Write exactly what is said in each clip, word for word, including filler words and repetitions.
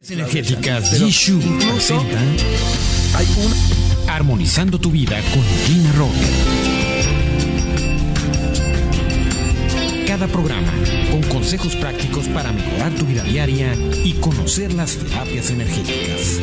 Energéticas Jishu presenta hay una... Armonizando tu vida con Gina Robert. Cada programa con consejos prácticos para mejorar tu vida diaria y conocer las terapias energéticas.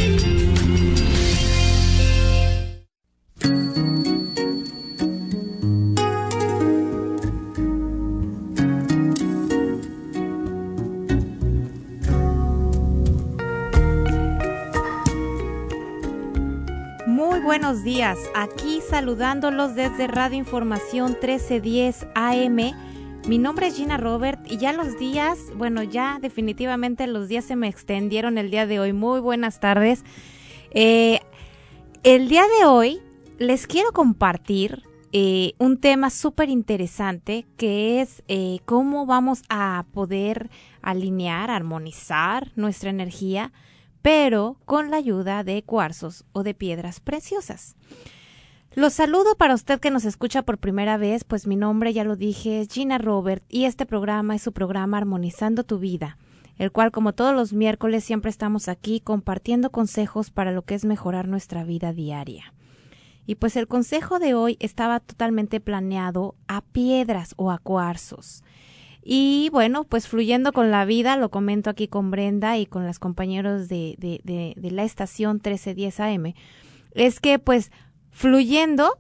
Buenos días, aquí saludándolos desde Radio Información trece diez A M. Mi nombre es Gina Robert y ya los días, bueno, ya definitivamente los días se me extendieron el día de hoy. Muy buenas tardes. Eh, el día de hoy les quiero compartir eh, un tema súper interesante que es eh, cómo vamos a poder alinear, armonizar nuestra energía, pero con la ayuda de cuarzos o de piedras preciosas. Los saludo para usted que nos escucha por primera vez, pues mi nombre, ya lo dije, es Gina Robert y este programa es su programa Armonizando tu Vida, el cual como todos los miércoles siempre estamos aquí compartiendo consejos para lo que es mejorar nuestra vida diaria. Y pues el consejo de hoy estaba totalmente planeado a piedras o a cuarzos. Y bueno, pues fluyendo con la vida, lo comento aquí con Brenda y con los compañeros de, de, de, de la estación trece diez A M, es que pues fluyendo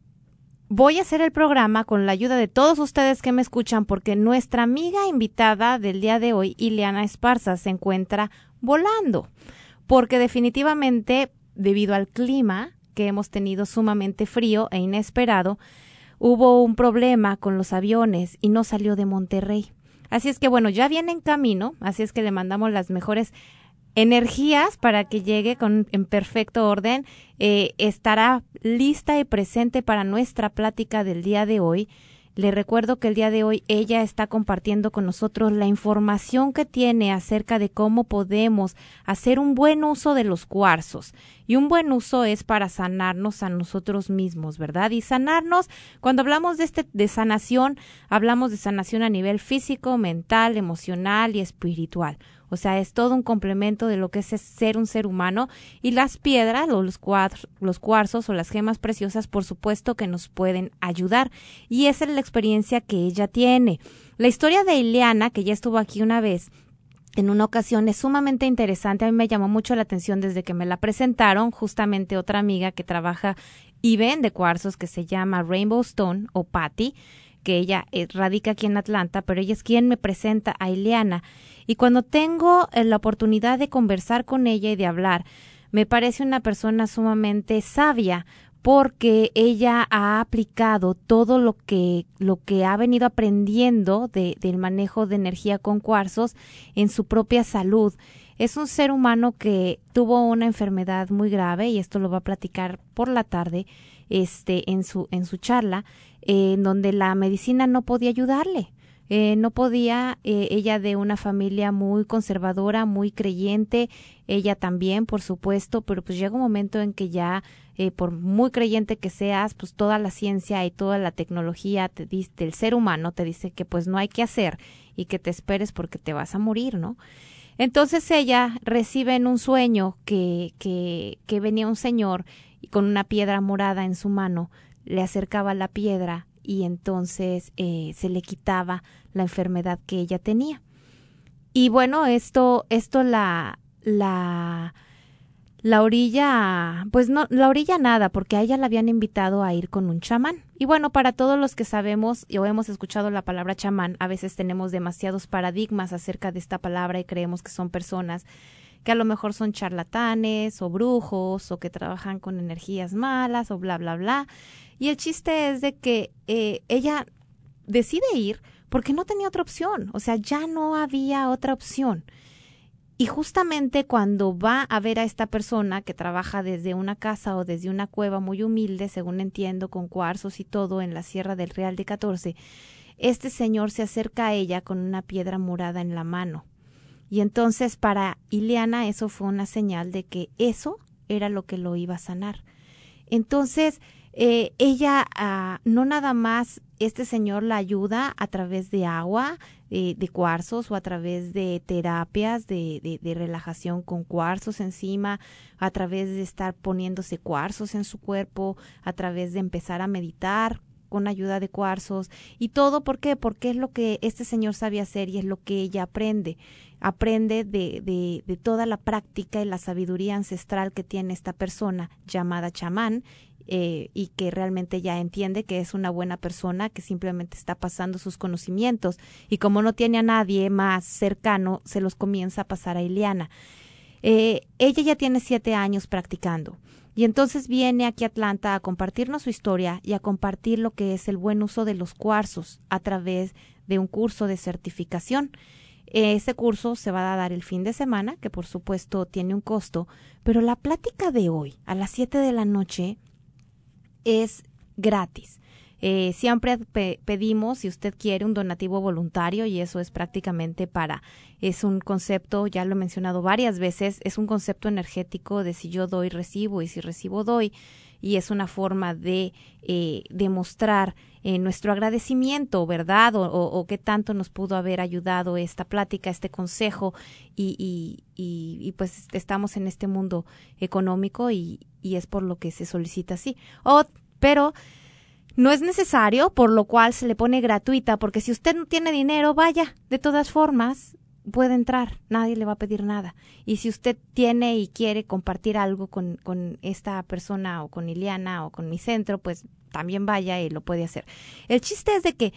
voy a hacer el programa con la ayuda de todos ustedes que me escuchan, porque nuestra amiga invitada del día de hoy, Ileana Esparza, se encuentra volando, porque definitivamente debido al clima que hemos tenido sumamente frío e inesperado, hubo un problema con los aviones y no salió de Monterrey. Así es que bueno, ya viene en camino, así es que le mandamos las mejores energías para que llegue con, en perfecto orden. Eh, estará lista y presente para nuestra plática del día de hoy. Le recuerdo que el día de hoy ella está compartiendo con nosotros la información que tiene acerca de cómo podemos hacer un buen uso de los cuarzos. Y un buen uso es para sanarnos a nosotros mismos, ¿verdad? Y sanarnos, cuando hablamos de, este, de sanación, hablamos de sanación a nivel físico, mental, emocional y espiritual. O sea, es todo un complemento de lo que es ser un ser humano. Y las piedras, o los, cuarzos, los cuarzos o las gemas preciosas, por supuesto que nos pueden ayudar. Y esa es la experiencia que ella tiene. La historia de Ileana, que ya estuvo aquí una vez, en una ocasión, es sumamente interesante. A mí me llamó mucho la atención desde que me la presentaron. Justamente otra amiga que trabaja y vende cuarzos, que se llama Rainbow Stone o Patty, que ella eh, radica aquí en Atlanta, pero ella es quien me presenta a Ileana. Y cuando tengo eh, la oportunidad de conversar con ella y de hablar, me parece una persona sumamente sabia, porque ella ha aplicado todo lo que, lo que ha venido aprendiendo de, del manejo de energía con cuarzos en su propia salud. Es un ser humano que tuvo una enfermedad muy grave, y esto lo va a platicar por la tarde este, en, su, en su charla, eh, en donde la medicina no podía ayudarle. Eh, no podía, eh, ella de una familia muy conservadora, muy creyente, ella también, por supuesto, pero pues llega un momento en que ya, eh, por muy creyente que seas, pues toda la ciencia y toda la tecnología te dice, el ser humano te dice que pues no hay que hacer y que te esperes porque te vas a morir, ¿no? Entonces ella recibe en un sueño que, que, que venía un señor y con una piedra morada en su mano, le acercaba la piedra y entonces eh, se le quitaba la enfermedad que ella tenía. Y bueno, esto, esto la, la, la orilla, pues no, la orilla nada, porque a ella la habían invitado a ir con un chamán. Y bueno, para todos los que sabemos o hemos escuchado la palabra chamán, a veces tenemos demasiados paradigmas acerca de esta palabra y creemos que son personas que a lo mejor son charlatanes o brujos o que trabajan con energías malas o bla, bla, bla. Y el chiste es de que eh, ella decide ir porque no tenía otra opción, o sea, ya no había otra opción. Y justamente cuando va a ver a esta persona que trabaja desde una casa o desde una cueva muy humilde, según entiendo, con cuarzos y todo en la Sierra del Real de catorce, este señor se acerca a ella con una piedra morada en la mano. Y entonces para Ileana eso fue una señal de que eso era lo que lo iba a sanar. Entonces Eh, ella uh, no nada más, este señor la ayuda a través de agua, eh, de cuarzos o a través de terapias de, de, de relajación con cuarzos encima, a través de estar poniéndose cuarzos en su cuerpo, a través de empezar a meditar con ayuda de cuarzos y todo. ¿Por qué? Porque es lo que este señor sabe hacer y es lo que ella aprende. Aprende de, de, de toda la práctica y la sabiduría ancestral que tiene esta persona llamada chamán, eh, y que realmente ya entiende que es una buena persona, que simplemente está pasando sus conocimientos y como no tiene a nadie más cercano, se los comienza a pasar a Ileana. Eh, ella ya tiene siete años practicando. Y entonces viene aquí a Atlanta a compartirnos su historia y a compartir lo que es el buen uso de los cuarzos a través de un curso de certificación. Ese curso se va a dar el fin de semana, que por supuesto tiene un costo, pero la plática de hoy a las siete de la noche es gratis. Eh, siempre pe- pedimos, si usted quiere, un donativo voluntario y eso es prácticamente para, es un concepto, ya lo he mencionado varias veces, es un concepto energético de si yo doy, recibo y si recibo, doy, y es una forma de eh, demostrar eh, nuestro agradecimiento, ¿verdad? O, o, o qué tanto nos pudo haber ayudado esta plática, este consejo y, y, y, y pues estamos en este mundo económico y, y es por lo que se solicita así. Oh, pero no es necesario, por lo cual se le pone gratuita, porque si usted no tiene dinero, vaya, de todas formas, puede entrar, nadie le va a pedir nada. Y si usted tiene y quiere compartir algo con, con esta persona o con Ileana o con mi centro, pues también vaya y lo puede hacer. El chiste es de que,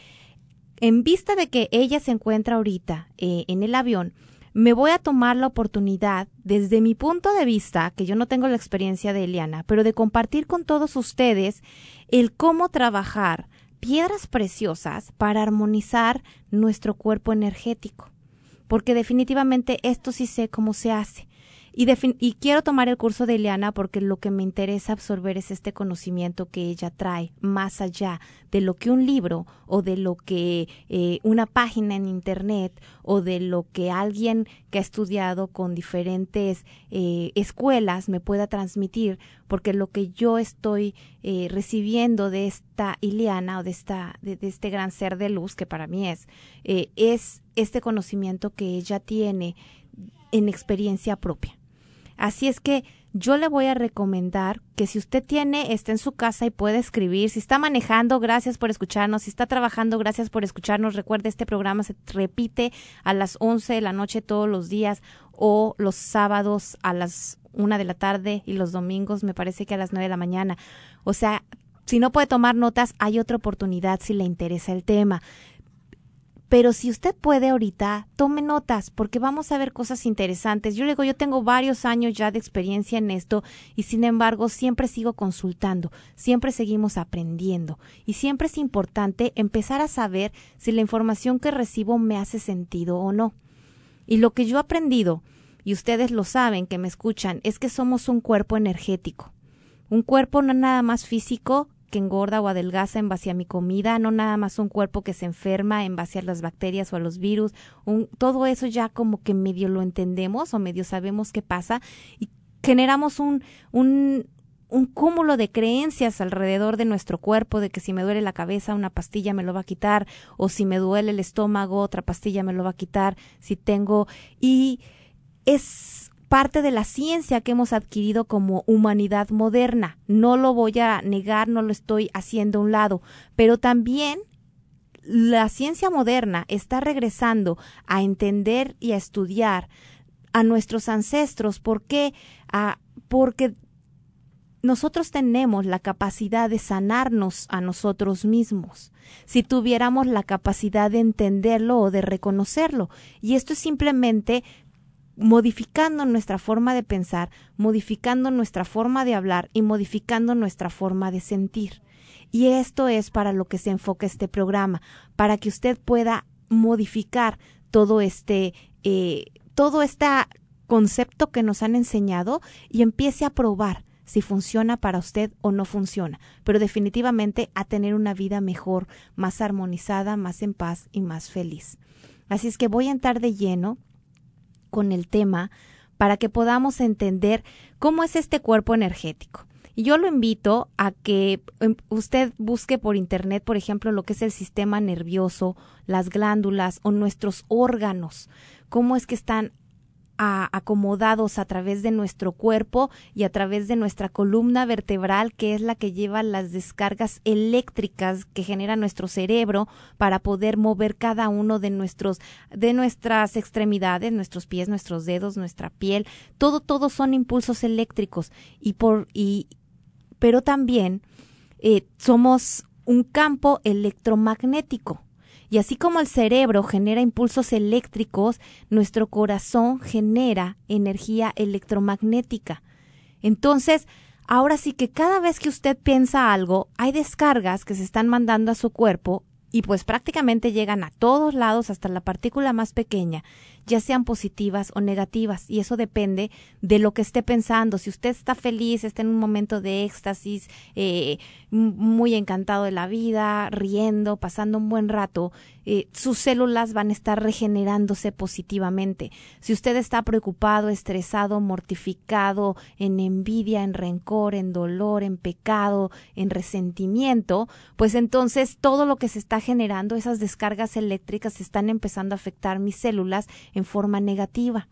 en vista de que ella se encuentra ahorita eh, en el avión, me voy a tomar la oportunidad, desde mi punto de vista, que yo no tengo la experiencia de Ileana, pero de compartir con todos ustedes el cómo trabajar piedras preciosas para armonizar nuestro cuerpo energético. Porque definitivamente esto sí sé cómo se hace. Y, defin- y quiero tomar el curso de Ileana porque lo que me interesa absorber es este conocimiento que ella trae, más allá de lo que un libro o de lo que eh, una página en internet o de lo que alguien que ha estudiado con diferentes eh, escuelas me pueda transmitir, porque lo que yo estoy eh, recibiendo de esta Ileana o de, esta, de, de este gran ser de luz que para mí es, eh, es este conocimiento que ella tiene en experiencia propia. Así es que yo le voy a recomendar que si usted tiene, está en su casa y puede escribir, si está manejando, gracias por escucharnos, si está trabajando, gracias por escucharnos. Recuerde, este programa se repite a las once de la noche todos los días o los sábados a las una de la tarde y los domingos me parece que a las nueve de la mañana. O sea, si no puede tomar notas, hay otra oportunidad si le interesa el tema. Pero si usted puede ahorita, tome notas, porque vamos a ver cosas interesantes. Yo le digo, yo tengo varios años ya de experiencia en esto y sin embargo siempre sigo consultando, siempre seguimos aprendiendo y siempre es importante empezar a saber si la información que recibo me hace sentido o no. Y lo que yo he aprendido, y ustedes lo saben que me escuchan, es que somos un cuerpo energético. Un cuerpo no nada más físico que engorda o adelgaza en base a mi comida, no nada más un cuerpo que se enferma en base a las bacterias o a los virus, un, todo eso ya como que medio lo entendemos o medio sabemos qué pasa y generamos un, un, un cúmulo de creencias alrededor de nuestro cuerpo, de que si me duele la cabeza una pastilla me lo va a quitar, o si me duele el estómago otra pastilla me lo va a quitar, si tengo, y es parte de la ciencia que hemos adquirido como humanidad moderna. No lo voy a negar, no lo estoy haciendo a un lado, pero también la ciencia moderna está regresando a entender y a estudiar a nuestros ancestros. ¿Por qué? Ah, porque nosotros tenemos la capacidad de sanarnos a nosotros mismos, si tuviéramos la capacidad de entenderlo o de reconocerlo. Y esto es simplemente modificando nuestra forma de pensar, modificando nuestra forma de hablar y modificando nuestra forma de sentir. Y esto es para lo que se enfoca este programa, para que usted pueda modificar todo este, eh, todo este concepto que nos han enseñado y empiece a probar si funciona para usted o no funciona, pero definitivamente a tener una vida mejor, más armonizada, más en paz y más feliz. Así es que voy a entrar de lleno con el tema para que podamos entender cómo es este cuerpo energético. Y yo lo invito a que usted busque por internet, por ejemplo, lo que es el sistema nervioso, las glándulas o nuestros órganos, cómo es que están a, acomodados a través de nuestro cuerpo y a través de nuestra columna vertebral, que es la que lleva las descargas eléctricas que genera nuestro cerebro para poder mover cada uno de nuestros de nuestras extremidades, nuestros pies, nuestros dedos, nuestra piel. Todo todo son impulsos eléctricos y por y pero también eh, somos un campo electromagnético. Y así como el cerebro genera impulsos eléctricos, nuestro corazón genera energía electromagnética. Entonces, ahora sí que cada vez que usted piensa algo, hay descargas que se están mandando a su cuerpo y pues prácticamente llegan a todos lados, hasta la partícula más pequeña, ya sean positivas o negativas, y eso depende de lo que esté pensando. Si usted está feliz, está en un momento de éxtasis, eh, muy encantado de la vida, riendo, pasando un buen rato, eh, sus células van a estar regenerándose positivamente. Si usted está preocupado, estresado, mortificado, en envidia, en rencor, en dolor, en pecado, en resentimiento, pues entonces todo lo que se está generando, esas descargas eléctricas están empezando a afectar mis células en forma negativa.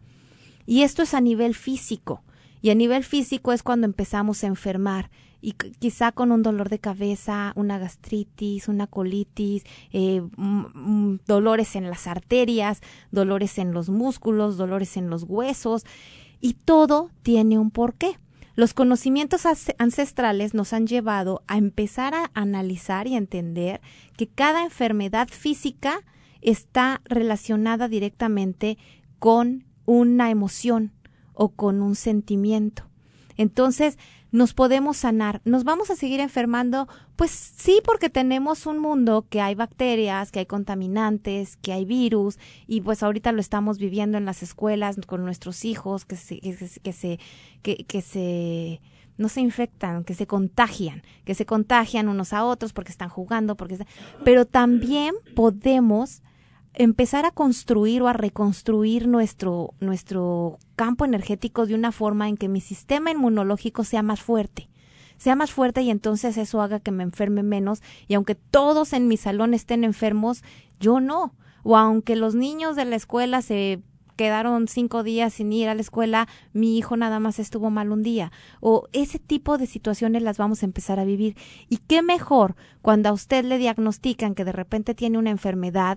Y esto es a nivel físico. Y a nivel físico es cuando empezamos a enfermar. Y quizá con un dolor de cabeza, una gastritis, una colitis, eh, mm, dolores en las arterias, dolores en los músculos, dolores en los huesos. Y todo tiene un porqué. Los conocimientos ancestrales nos han llevado a empezar a analizar y a entender que cada enfermedad física está relacionada directamente con una emoción o con un sentimiento. Entonces, nos podemos sanar. ¿Nos vamos a seguir enfermando? Pues sí, porque tenemos un mundo que hay bacterias, que hay contaminantes, que hay virus, y pues ahorita lo estamos viviendo en las escuelas con nuestros hijos que se, que, que se, que, que se, no se infectan, que se contagian, que se contagian unos a otros porque están jugando, porque están, pero también podemos empezar a construir o a reconstruir nuestro, nuestro campo energético de una forma en que mi sistema inmunológico sea más fuerte, sea más fuerte y entonces eso haga que me enferme menos, y aunque todos en mi salón estén enfermos, yo no, o aunque los niños de la escuela se quedaron cinco días sin ir a la escuela, mi hijo nada más estuvo mal un día, o ese tipo de situaciones las vamos a empezar a vivir. Y qué mejor cuando a usted le diagnostican que de repente tiene una enfermedad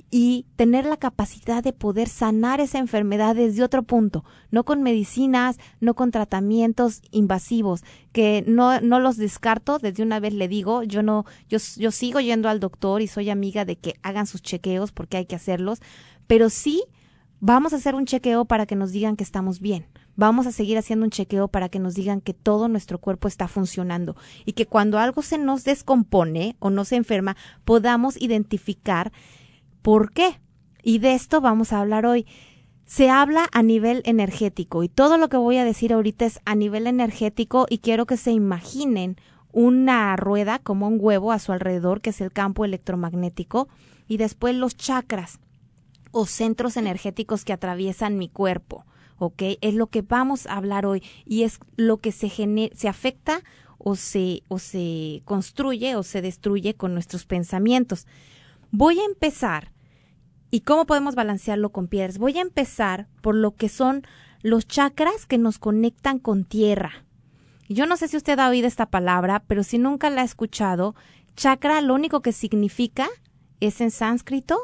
y tener la capacidad de poder sanar esa enfermedad desde otro punto, no con medicinas, no con tratamientos invasivos, que no no los descarto, desde una vez le digo, yo no yo yo sigo yendo al doctor y soy amiga de que hagan sus chequeos porque hay que hacerlos, pero sí vamos a hacer un chequeo para que nos digan que estamos bien. Vamos a seguir haciendo un chequeo para que nos digan que todo nuestro cuerpo está funcionando y que cuando algo se nos descompone o no se enferma, podamos identificar ¿por qué? Y de esto vamos a hablar hoy. Se habla a nivel energético y todo lo que voy a decir ahorita es a nivel energético, y quiero que se imaginen una rueda como un huevo a su alrededor, que es el campo electromagnético, y después los chakras o centros energéticos que atraviesan mi cuerpo, ¿ok? Es lo que vamos a hablar hoy y es lo que se genera, se afecta o se, o se construye o se destruye con nuestros pensamientos. Voy a empezar. ¿Y cómo podemos balancearlo con piedras? Voy a empezar por lo que son los chakras que nos conectan con tierra. Yo no sé si usted ha oído esta palabra, pero si nunca la ha escuchado, chakra lo único que significa es en sánscrito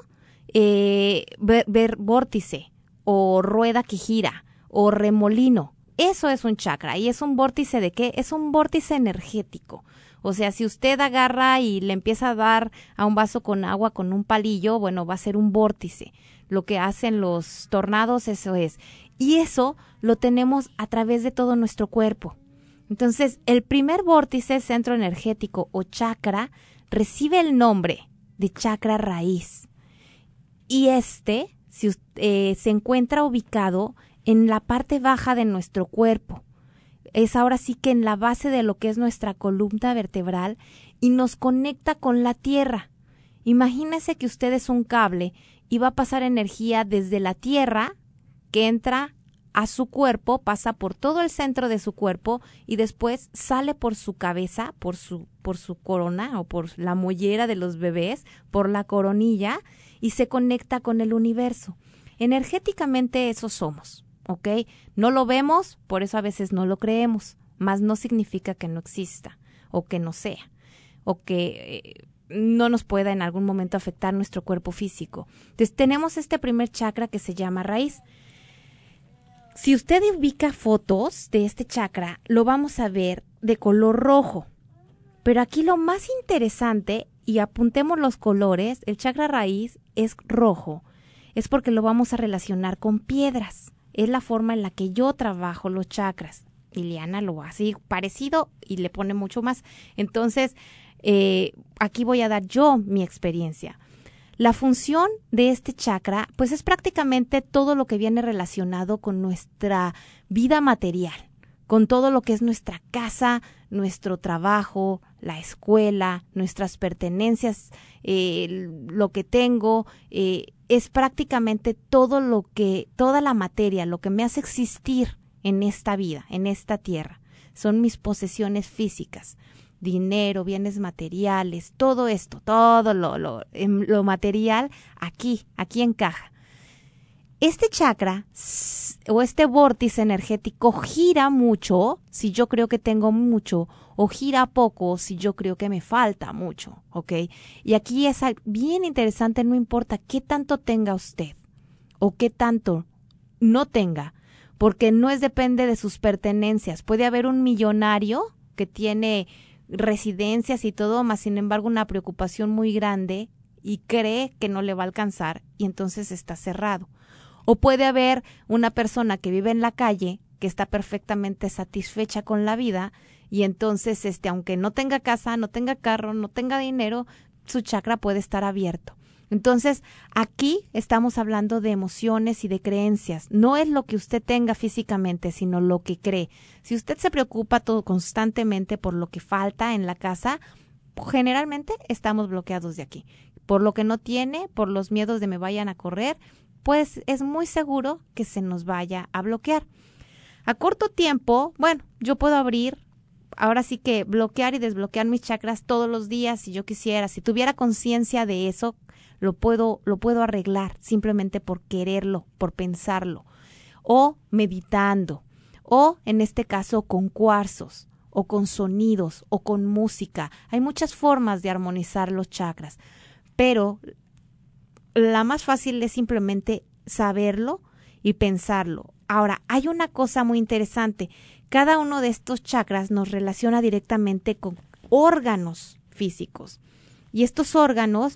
eh, ver, ver vórtice o rueda que gira o remolino. Eso es un chakra. ¿Y es un vórtice de qué? Es un vórtice energético. O sea, si usted agarra y le empieza a dar a un vaso con agua con un palillo, bueno, va a ser un vórtice. Lo que hacen los tornados, eso es. Y eso lo tenemos a través de todo nuestro cuerpo. Entonces, el primer vórtice, centro energético o chakra, recibe el nombre de chakra raíz. Y este si, eh, se encuentra ubicado en la parte baja de nuestro cuerpo. Es ahora sí que en la base de lo que es nuestra columna vertebral y nos conecta con la tierra. Imagínese que usted es un cable y va a pasar energía desde la tierra que entra a su cuerpo, pasa por todo el centro de su cuerpo y después sale por su cabeza, por su, por su corona o por la mollera de los bebés, por la coronilla y se conecta con el universo. Energéticamente eso somos, ¿ok? No lo vemos, por eso a veces no lo creemos, mas no significa que no exista o que no sea o que eh, no nos pueda en algún momento afectar nuestro cuerpo físico. Entonces tenemos este primer chakra que se llama raíz. Si usted ubica fotos de este chakra, lo vamos a ver de color rojo. Pero aquí lo más interesante, y apuntemos los colores, el chakra raíz es rojo. Es porque lo vamos a relacionar con piedras. Es la forma en la que yo trabajo los chakras. Liliana lo hace parecido y le pone mucho más. Entonces, eh, aquí voy a dar yo mi experiencia. La función de este chakra, pues es prácticamente todo lo que viene relacionado con nuestra vida material, con todo lo que es nuestra casa, nuestro trabajo, la escuela, nuestras pertenencias, eh, lo que tengo, eh, es prácticamente todo lo que, toda la materia, lo que me hace existir en esta vida, en esta tierra. Son mis posesiones físicas. Dinero, bienes materiales, todo esto, todo lo, lo, lo material aquí, aquí encaja. Este chakra o este vórtice energético gira mucho si yo creo que tengo mucho o gira poco si yo creo que me falta mucho, ¿ok? Y aquí es bien interesante, no importa qué tanto tenga usted o qué tanto no tenga, porque no es depende de sus pertenencias. Puede haber un millonario que tiene residencias y todo, más sin embargo una preocupación muy grande y cree que no le va a alcanzar y entonces está cerrado. O puede haber una persona que vive en la calle que está perfectamente satisfecha con la vida y entonces este aunque no tenga casa, no tenga carro, no tenga dinero, su chakra puede estar abierto. Entonces, aquí estamos hablando de emociones y de creencias. No es lo que usted tenga físicamente, sino lo que cree. Si usted se preocupa todo constantemente por lo que falta en la casa, generalmente estamos bloqueados de aquí. Por lo que no tiene, por los miedos de me vayan a correr, pues es muy seguro que se nos vaya a bloquear. A corto tiempo, bueno, yo puedo abrir, ahora sí que bloquear y desbloquear mis chakras todos los días si yo quisiera. Si tuviera conciencia de eso, lo puedo, lo puedo arreglar simplemente por quererlo, por pensarlo, o meditando, o en este caso con cuarzos, o con sonidos, o con música. Hay muchas formas de armonizar los chakras, pero la más fácil es simplemente saberlo y pensarlo. Ahora, hay una cosa muy interesante. Cada uno de estos chakras nos relaciona directamente con órganos físicos, y estos órganos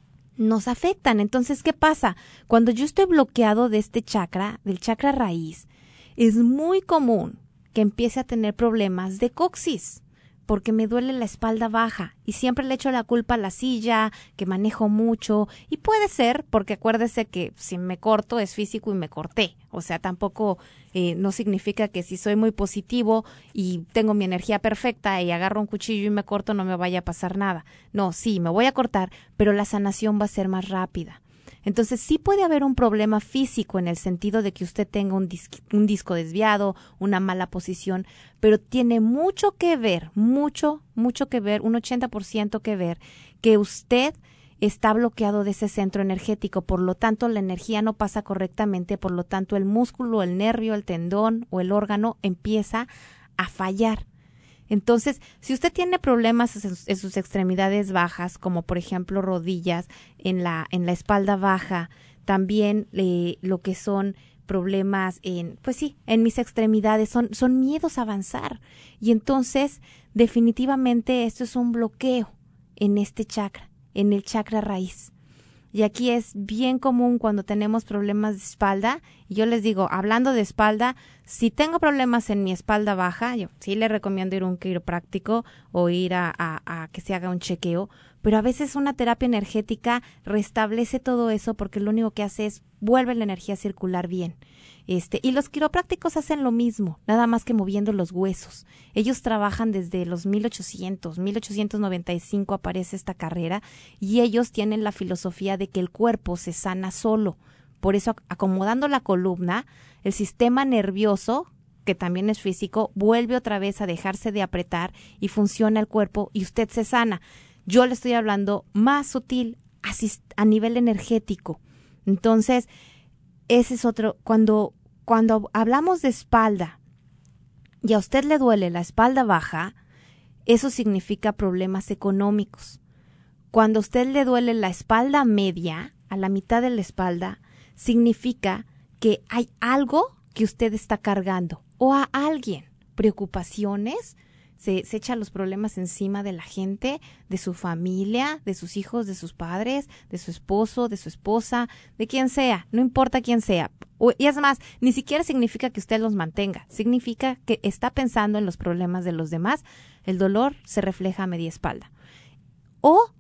nos afectan. Entonces, ¿qué pasa? Cuando yo estoy bloqueado de este chakra, del chakra raíz, es muy común que empiece a tener problemas de coxis, porque me duele la espalda baja y siempre le echo la culpa a la silla, que manejo mucho, y puede ser porque acuérdese que si me corto es físico y me corté, o sea, tampoco eh, no significa que si soy muy positivo y tengo mi energía perfecta y agarro un cuchillo y me corto no me vaya a pasar nada. No, sí, me voy a cortar, pero la sanación va a ser más rápida. Entonces sí puede haber un problema físico en el sentido de que usted tenga un, dis- un disco desviado, una mala posición, pero tiene mucho que ver, mucho, mucho que ver, un ochenta por ciento que ver, que usted está bloqueado de ese centro energético, por lo tanto la energía no pasa correctamente, por lo tanto el músculo, el nervio, el tendón o el órgano empieza a fallar. Entonces, si usted tiene problemas en sus, en sus extremidades bajas, como por ejemplo rodillas, en la, en la espalda baja, también eh, lo que son problemas en, pues sí, en mis extremidades, son, son miedos a avanzar. Y entonces, definitivamente esto es un bloqueo en este chakra, en el chakra raíz. Y aquí es bien común cuando tenemos problemas de espalda. Y yo les digo, hablando de espalda, si tengo problemas en mi espalda baja, yo sí le recomiendo ir a un quiropráctico o ir a, a, a que se haga un chequeo. Pero a veces una terapia energética restablece todo eso porque lo único que hace es vuelve la energía a circular bien. Este, y los quiroprácticos hacen lo mismo, nada más que moviendo los huesos. Ellos trabajan desde los mil ochocientos, mil ochocientos noventa y cinco aparece esta carrera y ellos tienen la filosofía de que el cuerpo se sana solo, Por eso, acomodando la columna, el sistema nervioso, que también es físico, vuelve otra vez a dejarse de apretar y funciona el cuerpo y usted se sana. Yo le estoy hablando más sutil, a nivel energético. Entonces, ese es otro, cuando, cuando hablamos de espalda y a usted le duele la espalda baja, eso significa problemas económicos. Cuando a usted le duele la espalda media, a la mitad de la espalda, significa que hay algo que usted está cargando o a alguien, preocupaciones, se, se echa los problemas encima de la gente, de su familia, de sus hijos, de sus padres, de su esposo, de su esposa, de quien sea, no importa quién sea. O, y es más, ni siquiera significa que usted los mantenga, significa que está pensando en los problemas de los demás. El dolor se refleja a media espalda. O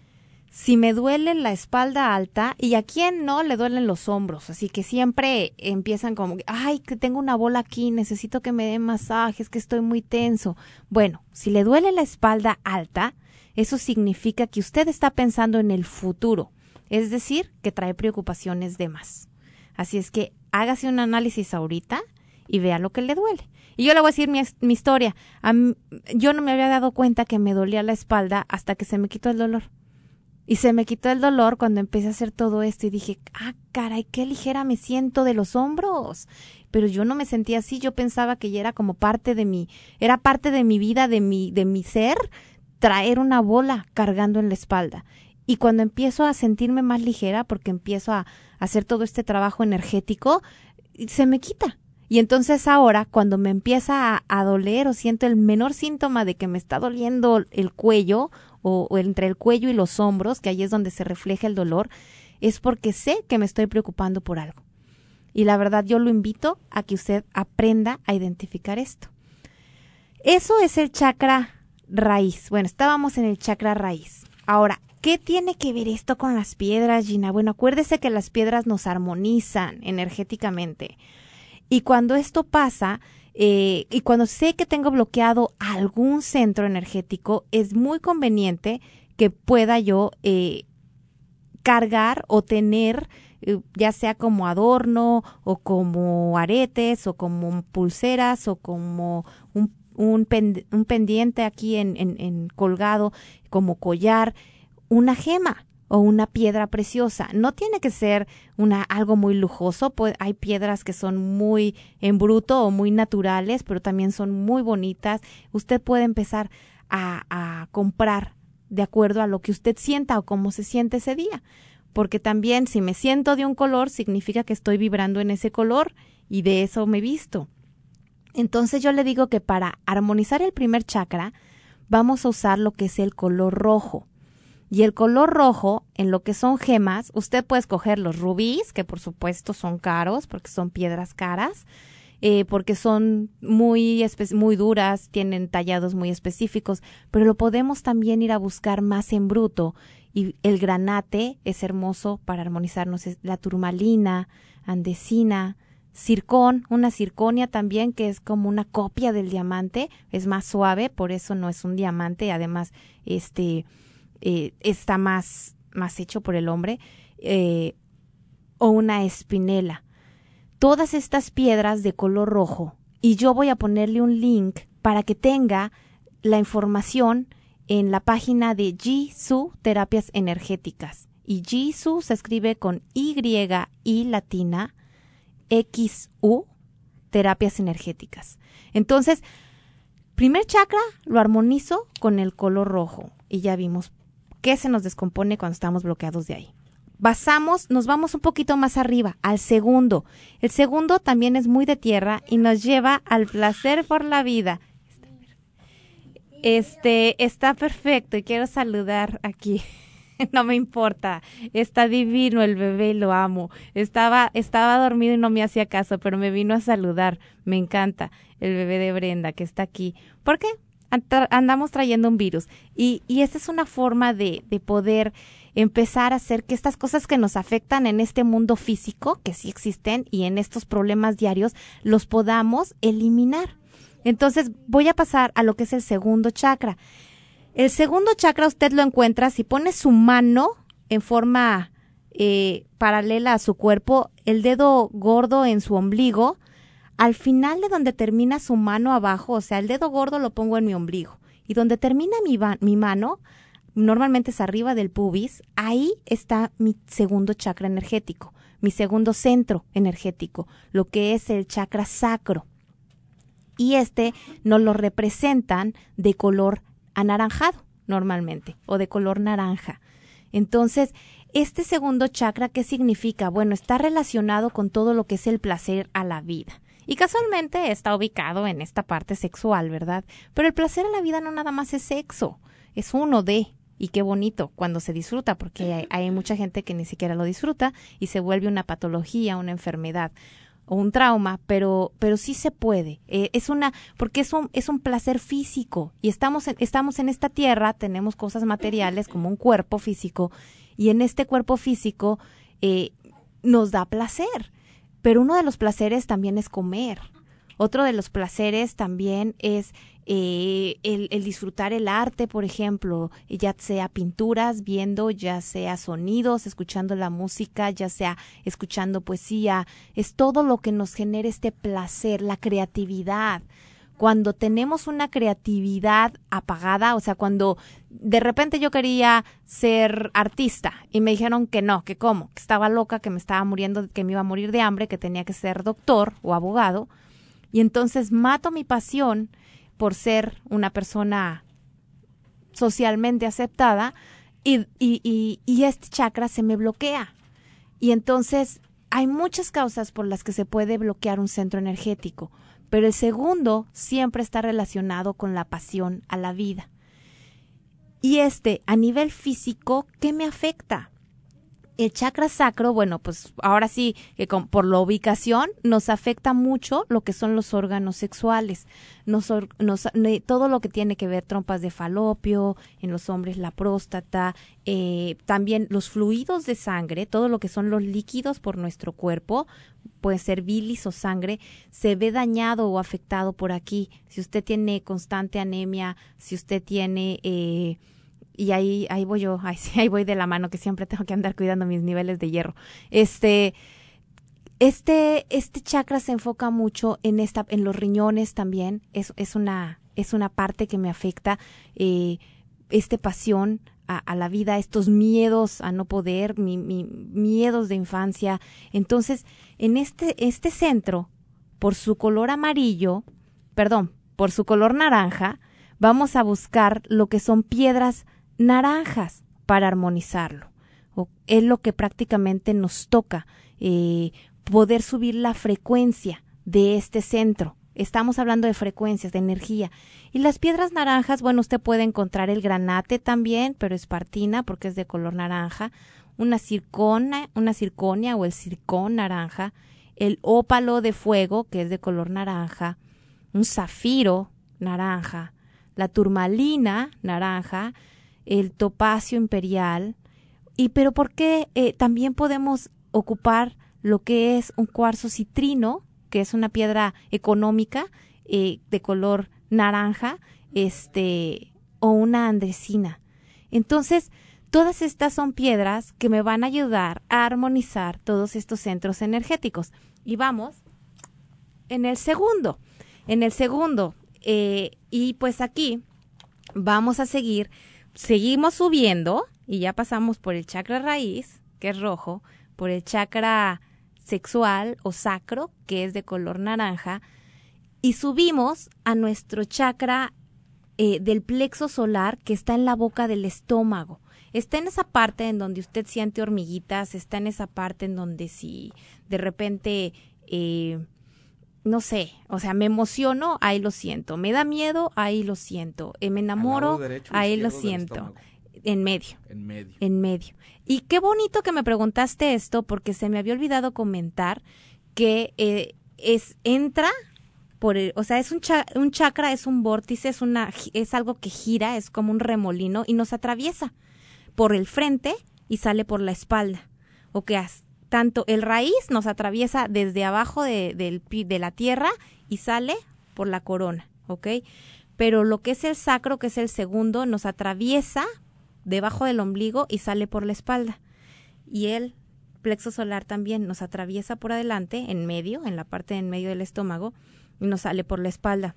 si me duele la espalda alta, y a quién no le duelen los hombros, así que siempre empiezan como, ay, que tengo una bola aquí, necesito que me den masajes, que estoy muy tenso. Bueno, si le duele la espalda alta, eso significa que usted está pensando en el futuro, es decir, que trae preocupaciones de más. Así es que hágase un análisis ahorita y vea lo que le duele. Y yo le voy a decir mi, mi historia. A mí, yo no me había dado cuenta que me dolía la espalda hasta que se me quitó el dolor. Y se me quitó el dolor cuando empecé a hacer todo esto y dije, ah, caray, qué ligera me siento de los hombros. Pero yo no me sentía así, yo pensaba que ya era como parte de mi, era parte de mi vida, de mi, de mi ser, traer una bola cargando en la espalda. Y cuando empiezo a sentirme más ligera, porque empiezo a, a hacer todo este trabajo energético, se me quita. Y entonces ahora, cuando me empieza a, a doler o siento el menor síntoma de que me está doliendo el cuello o, o entre el cuello y los hombros, que ahí es donde se refleja el dolor, es porque sé que me estoy preocupando por algo. Y la verdad, yo lo invito a que usted aprenda a identificar esto. Eso es el chakra raíz. Bueno, estábamos en el chakra raíz. Ahora, ¿qué tiene que ver esto con las piedras, Gina? Bueno, acuérdese que las piedras nos armonizan energéticamente. Y cuando esto pasa, eh, y cuando sé que tengo bloqueado algún centro energético, es muy conveniente que pueda yo eh, cargar o tener, eh, ya sea como adorno o como aretes o como pulseras o como un, un, pend- un pendiente aquí en, en, en colgado, como collar, una gema o una piedra preciosa. No tiene que ser una algo muy lujoso, pues hay piedras que son muy en bruto o muy naturales, pero también son muy bonitas. Usted puede empezar a, a comprar de acuerdo a lo que usted sienta o cómo se siente ese día, porque también si me siento de un color, significa que estoy vibrando en ese color y de eso me visto. Entonces yo le digo que para armonizar el primer chakra, vamos a usar lo que es el color rojo. Y el color rojo, en lo que son gemas, usted puede escoger los rubíes, que por supuesto son caros, porque son piedras caras, eh, porque son muy, espe- muy duras, tienen tallados muy específicos, pero lo podemos también ir a buscar más en bruto. Y el granate es hermoso para armonizarnos, es la turmalina, andesina, circón, una circonia también, que es como una copia del diamante, es más suave, por eso no es un diamante, además, este... Eh, está más, más hecho por el hombre, eh, o una espinela. Todas estas piedras de color rojo, y yo voy a ponerle un link para que tenga la información en la página de Jisoo Terapias Energéticas. Y Jisoo se escribe con Y y latina, X U, Terapias Energéticas. Entonces, primer chakra lo armonizo con el color rojo, y ya vimos que se nos descompone cuando estamos bloqueados de ahí. Basamos, nos vamos un poquito más arriba, al segundo. El segundo también es muy de tierra y nos lleva al placer por la vida. Este, está perfecto y quiero saludar aquí. No me importa, está divino el bebé, lo amo. Estaba, estaba dormido y no me hacía caso, pero me vino a saludar. Me encanta el bebé de Brenda que está aquí. ¿Por qué? Andamos trayendo un virus y, y esta es una forma de, de poder empezar a hacer que estas cosas que nos afectan en este mundo físico, que sí existen, y en estos problemas diarios, los podamos eliminar. Entonces voy a pasar a lo que es el segundo chakra. El segundo chakra usted lo encuentra si pone su mano en forma eh, paralela a su cuerpo, el dedo gordo en su ombligo, al final de donde termina su mano abajo, o sea, el dedo gordo lo pongo en mi ombligo, y donde termina mi, mi mano, normalmente es arriba del pubis, ahí está mi segundo chakra energético, mi segundo centro energético, lo que es el chakra sacro. Y este nos lo representan de color anaranjado normalmente, o de color naranja. Entonces, este segundo chakra, ¿qué significa? Bueno, está relacionado con todo lo que es el placer a la vida. Y casualmente está ubicado en esta parte sexual, ¿verdad? Pero el placer a la vida no nada más es sexo, es uno de, y qué bonito cuando se disfruta, porque hay, hay mucha gente que ni siquiera lo disfruta y se vuelve una patología, una enfermedad o un trauma, pero pero sí se puede. Eh, es una, porque es un, es un placer físico y estamos en, estamos en esta tierra, tenemos cosas materiales como un cuerpo físico y en este cuerpo físico eh, nos da placer. Pero uno de los placeres también es comer. Otro de los placeres también es eh, el, el disfrutar el arte, por ejemplo, ya sea pinturas, viendo, ya sea sonidos, escuchando la música, ya sea escuchando poesía. Es todo lo que nos genera este placer, la creatividad. Cuando tenemos una creatividad apagada, o sea, cuando de repente yo quería ser artista y me dijeron que no, que cómo, que estaba loca, que me estaba muriendo, que me iba a morir de hambre, que tenía que ser doctor o abogado, y entonces mato mi pasión por ser una persona socialmente aceptada y, y, y, y este chakra se me bloquea. Y entonces hay muchas causas por las que se puede bloquear un centro energético. Pero el segundo siempre está relacionado con la pasión a la vida. Y este, a nivel físico, ¿qué me afecta? El chakra sacro, bueno, pues ahora sí, que con, por la ubicación, nos afecta mucho lo que son los órganos sexuales. Nos, nos, todo lo que tiene que ver trompas de falopio, en los hombres la próstata, eh, también los fluidos de sangre, todo lo que son los líquidos por nuestro cuerpo, puede ser bilis o sangre, se ve dañado o afectado por aquí. Si usted tiene constante anemia, si usted tiene... Eh, y ahí ahí voy yo, ahí, sí, ahí voy de la mano, que siempre tengo que andar cuidando mis niveles de hierro. Este, este, este chakra se enfoca mucho en esta, en los riñones también. Es, es una, es una parte que me afecta. Eh, este pasión a, a la vida, estos miedos a no poder, mi, mi, miedos de infancia. Entonces, en este, este centro, por su color amarillo, perdón, por su color naranja, vamos a buscar lo que son piedras naranjas para armonizarlo. O es lo que prácticamente nos toca, eh, poder subir la frecuencia de este centro. Estamos hablando de frecuencias, de energía. Y las piedras naranjas, bueno, usted puede encontrar el granate también, pero espartina porque es de color naranja, una circona, una circonia o el circón naranja, el ópalo de fuego que es de color naranja, un zafiro naranja, la turmalina naranja, el topacio imperial, y pero ¿por qué eh, también podemos ocupar lo que es un cuarzo citrino, que es una piedra económica eh, de color naranja, este o una andresina? Entonces, todas estas son piedras que me van a ayudar a armonizar todos estos centros energéticos. Y vamos en el segundo, en el segundo, eh, y pues aquí vamos a seguir, seguimos subiendo y ya pasamos por el chakra raíz, que es rojo, por el chakra sexual o sacro, que es de color naranja, y subimos a nuestro chakra eh, del plexo solar, que está en la boca del estómago. Está en esa parte en donde usted siente hormiguitas, está en esa parte en donde si de repente... Eh, no sé, o sea, me emociono, ahí lo siento. Me da miedo, ahí lo siento. Eh, me enamoro, derecho, ahí lo siento. En medio. En medio. En medio. Y qué bonito que me preguntaste esto, porque se me había olvidado comentar que eh, es entra por el, o sea, es un, cha, un chakra, es un vórtice, es una es algo que gira, es como un remolino y nos atraviesa por el frente y sale por la espalda. O que hasta tanto el raíz nos atraviesa desde abajo de, de, de la tierra y sale por la corona, ¿ok? Pero lo que es el sacro, que es el segundo, nos atraviesa debajo del ombligo y sale por la espalda. Y el plexo solar también nos atraviesa por adelante, en medio, en la parte en medio del estómago, y nos sale por la espalda.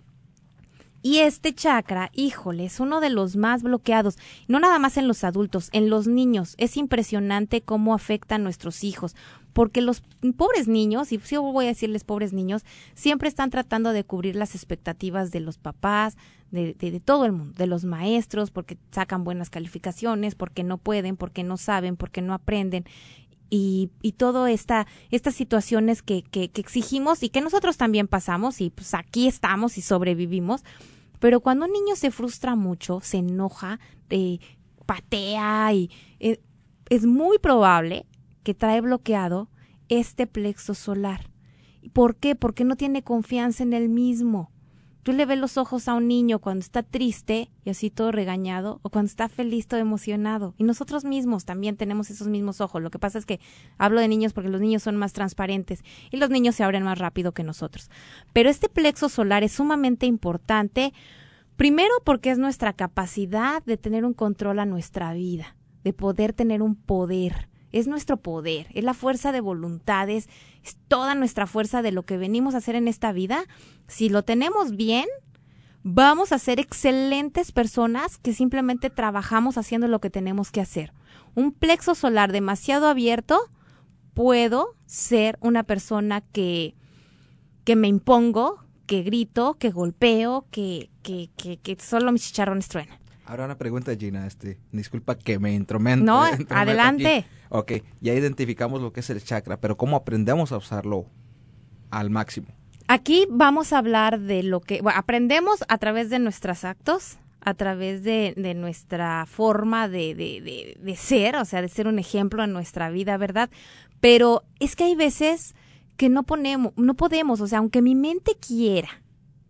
Y este chakra, híjole, es uno de los más bloqueados, no nada más en los adultos, en los niños. Es impresionante cómo afecta a nuestros hijos, porque los pobres niños, y si voy a decirles pobres niños, siempre están tratando de cubrir las expectativas de los papás, de, de, de todo el mundo, de los maestros, porque sacan buenas calificaciones, porque no pueden, porque no saben, porque no aprenden. Y, y todo esta, estas situaciones que, que, que exigimos y que nosotros también pasamos y pues aquí estamos y sobrevivimos, pero cuando un niño se frustra mucho, se enoja, eh, patea y eh, es muy probable que trae bloqueado este plexo solar. ¿Por qué? Porque no tiene confianza en él mismo. Tú le ves los ojos a un niño cuando está triste y así todo regañado, o cuando está feliz, todo emocionado. Y nosotros mismos también tenemos esos mismos ojos. Lo que pasa es que hablo de niños porque los niños son más transparentes y los niños se abren más rápido que nosotros. Pero este plexo solar es sumamente importante, primero porque es nuestra capacidad de tener un control a nuestra vida, de poder tener un poder. Es nuestro poder, es la fuerza de voluntades, es toda nuestra fuerza de lo que venimos a hacer en esta vida. Si lo tenemos bien, vamos a ser excelentes personas que simplemente trabajamos haciendo lo que tenemos que hacer. Un plexo solar demasiado abierto, puedo ser una persona que, que me impongo, que grito, que golpeo, que, que, que, que solo mis chicharrones truenan. Ahora una pregunta, Gina, este, disculpa que me intrometo. No, adelante. Aquí. Ok, ya identificamos lo que es el chakra, pero ¿cómo aprendemos a usarlo al máximo? Aquí vamos a hablar de lo que bueno, aprendemos a través de nuestros actos, a través de, de nuestra forma de, de, de, de ser, o sea, de ser un ejemplo en nuestra vida, ¿verdad? Pero es que hay veces que no ponemos, no podemos, o sea, aunque mi mente quiera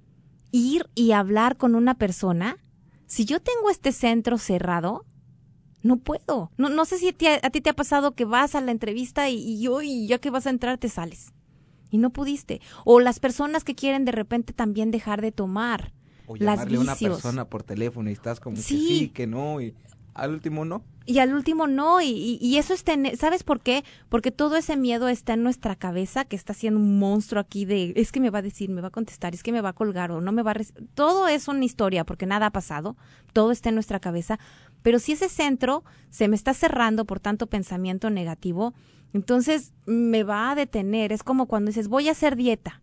ir y hablar con una persona, si yo tengo este centro cerrado, no puedo. No, no sé si a ti, a ti te ha pasado que vas a la entrevista y, y hoy ya que vas a entrar te sales y no pudiste. O las personas que quieren de repente también dejar de tomar. O llamarle a una persona por teléfono y estás como sí. que sí, que no, y al último no. Y al último no, y, y, y eso es tener, ¿sabes por qué? Porque todo ese miedo está en nuestra cabeza, que está haciendo un monstruo aquí de, es que me va a decir, me va a contestar, es que me va a colgar o no me va a... Res-. Todo es una historia, porque nada ha pasado, todo está en nuestra cabeza, pero si ese centro se me está cerrando por tanto pensamiento negativo, entonces me va a detener. Es como cuando dices, voy a hacer dieta,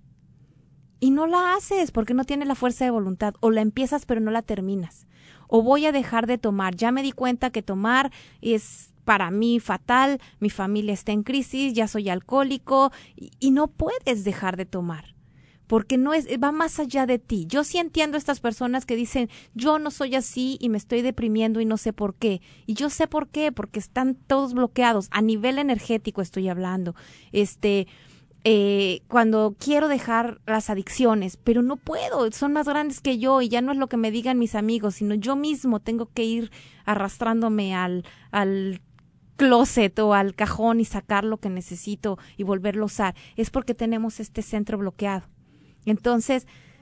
y no la haces porque no tienes la fuerza de voluntad, o la empiezas pero no la terminas. O voy a dejar de tomar, ya me di cuenta que tomar es para mí fatal, mi familia está en crisis, ya soy alcohólico, y, y no puedes dejar de tomar, porque no es, va más allá de ti. Yo sí entiendo a estas personas que dicen, yo no soy así y me estoy deprimiendo y no sé por qué. Y yo sé por qué, porque están todos bloqueados, a nivel energético estoy hablando, este... Eh, cuando quiero dejar las adicciones, pero no puedo, son más grandes que yo y ya no es lo que me digan mis amigos, sino yo mismo tengo que ir arrastrándome al, al closet o al cajón y sacar lo que necesito y volverlo a usar. Es porque tenemos este centro bloqueado. Entonces,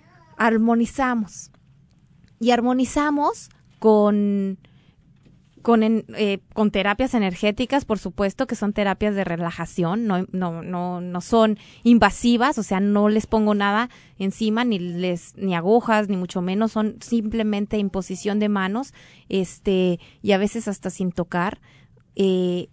armonizamos y armonizamos con... Con, en, eh, con terapias energéticas, por supuesto, que son terapias de relajación, no, no, no, no son invasivas, o sea, no les pongo nada encima, ni les, ni agujas, ni mucho menos, son simplemente imposición de manos, este, y a veces hasta sin tocar, eh,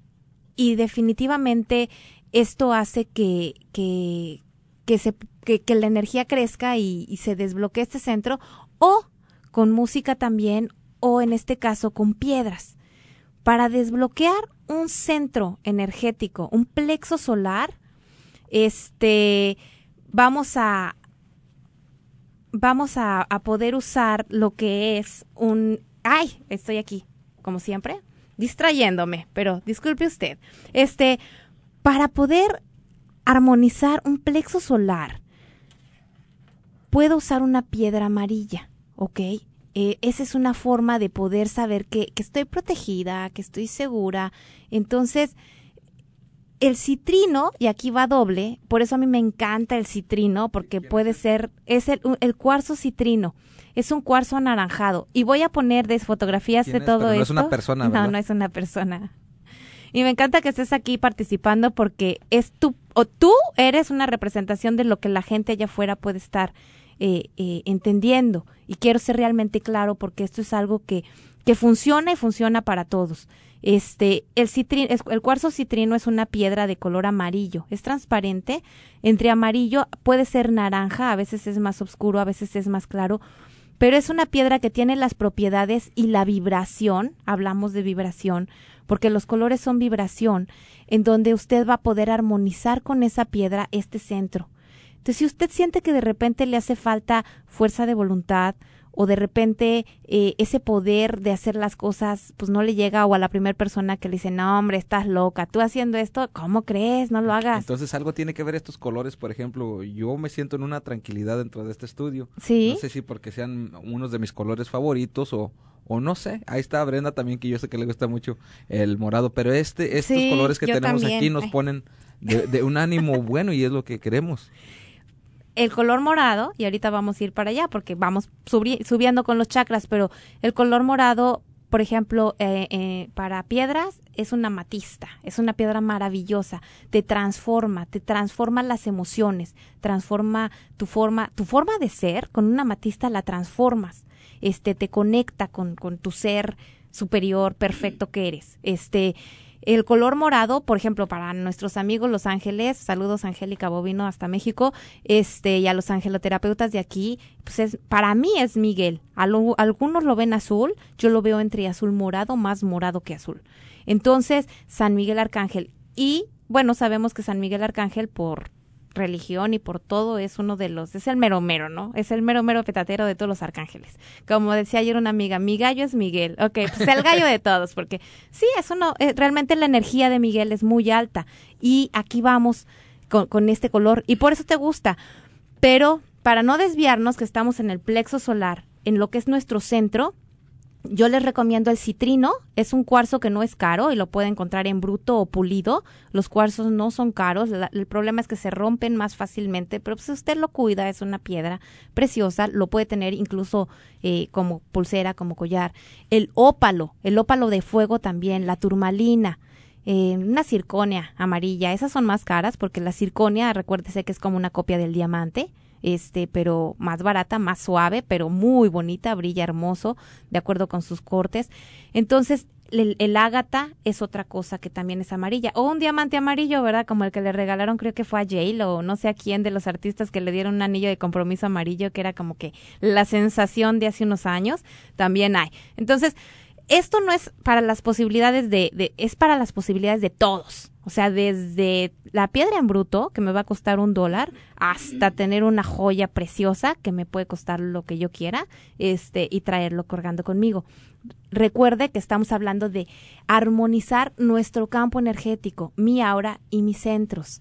y definitivamente esto hace que, que, que se, que, que la energía crezca y, y se desbloquee este centro, o con música también, o en este caso con piedras, para desbloquear un centro energético, un plexo solar. Este, vamos a vamos a, a poder usar lo que es un, ay, estoy aquí, como siempre, distrayéndome, pero disculpe usted, este, para poder armonizar un plexo solar, puedo usar una piedra amarilla, ¿ok? Eh, esa es una forma de poder saber que, que estoy protegida, que estoy segura. Entonces, el citrino, y aquí va doble, por eso a mí me encanta el citrino, porque puede ser, es el, el cuarzo citrino, es un cuarzo anaranjado. Y voy a poner de fotografías de todo esto. No es una persona, ¿verdad? No, no es una persona. Y me encanta que estés aquí participando porque es tú, o tú eres una representación de lo que la gente allá afuera puede estar eh, eh, entendiendo. Y quiero ser realmente claro porque esto es algo que, que funciona y funciona para todos. Este, el citrino, el cuarzo citrino es una piedra de color amarillo, es transparente, entre amarillo puede ser naranja, a veces es más oscuro, a veces es más claro, pero es una piedra que tiene las propiedades y la vibración, hablamos de vibración, porque los colores son vibración, en donde usted va a poder armonizar con esa piedra este centro. Entonces, si usted siente que de repente le hace falta fuerza de voluntad, o de repente eh, ese poder de hacer las cosas, pues no le llega, o a la primera persona que le dice, no hombre, estás loca, tú haciendo esto, ¿cómo crees? No lo hagas. Entonces algo tiene que ver estos colores, por ejemplo, yo me siento en una tranquilidad dentro de este estudio. Sí. No sé si porque sean unos de mis colores favoritos o, o no sé, ahí está Brenda también, que yo sé que le gusta mucho el morado, pero este, estos sí, colores que tenemos también. aquí nos Ay. ponen de, de un ánimo bueno y es lo que queremos. El color morado, y ahorita vamos a ir para allá porque vamos subi- subiendo con los chakras, pero el color morado, por ejemplo, eh, eh, para piedras es una amatista, es una piedra maravillosa, te transforma, te transforma las emociones, transforma tu forma, tu forma de ser, con una amatista la transformas, este, te conecta con, con tu ser superior, perfecto que eres, este... El color morado, por ejemplo, para nuestros amigos Los Ángeles, saludos Angélica Bovino hasta México, este, y a los angeloterapeutas de aquí, pues es, para mí es Miguel. A lo, algunos lo ven azul, yo lo veo entre azul morado, más morado que azul. Entonces, San Miguel Arcángel. Y, bueno, sabemos que San Miguel Arcángel, por religión y por todo, es uno de los, es el mero mero, ¿no? Es el mero mero petatero de todos los arcángeles. Como decía ayer una amiga, mi gallo es Miguel. Ok, pues el gallo de todos, porque sí, eso no, eh, realmente la energía de Miguel es muy alta. Y aquí vamos con, con este color, y por eso te gusta. Pero para no desviarnos, que estamos en el plexo solar, en lo que es nuestro centro, yo les recomiendo el citrino, es un cuarzo que no es caro y lo puede encontrar en bruto o pulido. Los cuarzos no son caros, la, el problema es que se rompen más fácilmente, pero si usted lo cuida, es una piedra preciosa, lo puede tener incluso eh, como pulsera, como collar. El ópalo, el ópalo de fuego también, la turmalina, eh, una circonia amarilla, esas son más caras porque la circonia, recuérdese que es como una copia del diamante, este, pero más barata, más suave, pero muy bonita, brilla hermoso, de acuerdo con sus cortes. Entonces, el, el ágata es otra cosa que también es amarilla, o un diamante amarillo, ¿verdad? Como el que le regalaron, creo que fue a J-Lo, o no sé a quién de los artistas que le dieron un anillo de compromiso amarillo, que era como que la sensación de hace unos años, también hay. Entonces, esto no es para las posibilidades de, de, es para las posibilidades de todos. O sea, desde la piedra en bruto, que me va a costar un dólar, hasta tener una joya preciosa, que me puede costar lo que yo quiera, este, y traerlo cargando conmigo. Recuerde que estamos hablando de armonizar nuestro campo energético, mi aura y mis centros.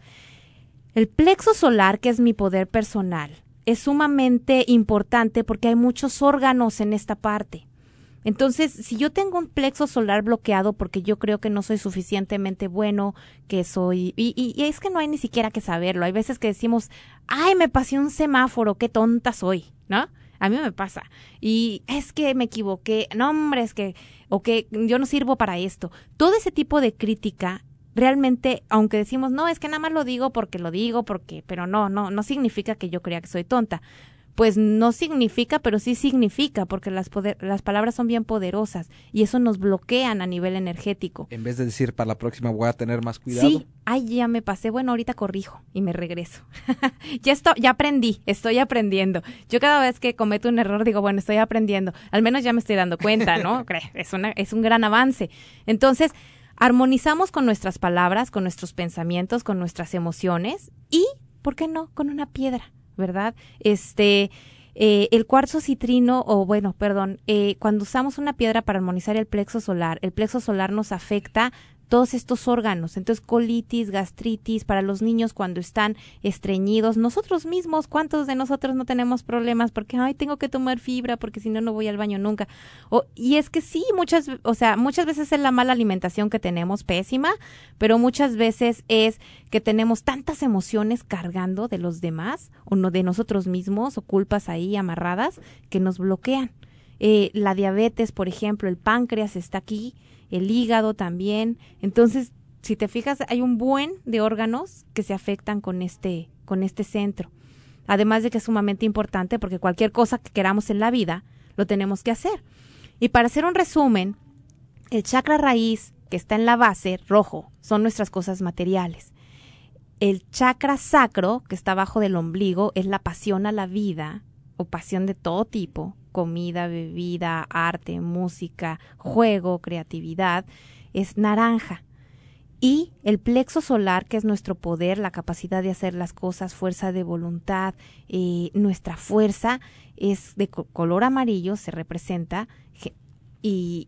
El plexo solar, que es mi poder personal, es sumamente importante porque hay muchos órganos en esta parte. Entonces, si yo tengo un plexo solar bloqueado porque yo creo que no soy suficientemente bueno, que soy... Y, y, y es que no hay ni siquiera que saberlo. Hay veces que decimos, ay, me pasé un semáforo, qué tonta soy, ¿no? A mí me pasa. Y es que me equivoqué. No, hombre, es que... O que yo no sirvo para esto. Todo ese tipo de crítica, realmente, aunque decimos, no, es que nada más lo digo porque lo digo, porque... Pero no, no, no significa que yo crea que soy tonta. Pues no significa, pero sí significa, porque las, poder, las palabras son bien poderosas y eso nos bloquean a nivel energético. En vez de decir, para la próxima voy a tener más cuidado. Sí, ay, ya me pasé, bueno, ahorita corrijo y me regreso. ya estoy, ya aprendí, estoy aprendiendo. Yo cada vez que cometo un error digo, bueno, estoy aprendiendo. Al menos ya me estoy dando cuenta, ¿no? es, una, es un gran avance. Entonces, armonizamos con nuestras palabras, con nuestros pensamientos, con nuestras emociones y, ¿por qué no?, con una piedra. ¿Verdad? Este, eh, el cuarzo citrino, o bueno, perdón, eh, cuando usamos una piedra para armonizar el plexo solar, el plexo solar nos afecta todos estos órganos, entonces colitis, gastritis, para los niños cuando están estreñidos, nosotros mismos, ¿cuántos de nosotros no tenemos problemas? Porque, ay, tengo que tomar fibra, porque si no, no voy al baño nunca. O, y es que sí, muchas, o sea, muchas veces es la mala alimentación que tenemos, pésima, pero muchas veces es que tenemos tantas emociones cargando de los demás, o no de nosotros mismos, o culpas ahí amarradas, que nos bloquean. Eh, la diabetes, por ejemplo, el páncreas está aquí, el hígado también. Entonces, si te fijas, hay un buen de órganos que se afectan con este, con este centro. Además de que es sumamente importante porque cualquier cosa que queramos en la vida, lo tenemos que hacer. Y para hacer un resumen, el chakra raíz, que está en la base, rojo, son nuestras cosas materiales. El chakra sacro, que está abajo del ombligo, es la pasión a la vida, o pasión de todo tipo, comida, bebida, arte, música, juego, creatividad, es naranja. Y el plexo solar, que es nuestro poder, la capacidad de hacer las cosas, fuerza de voluntad, eh, nuestra fuerza, es de co- color amarillo, se representa, y,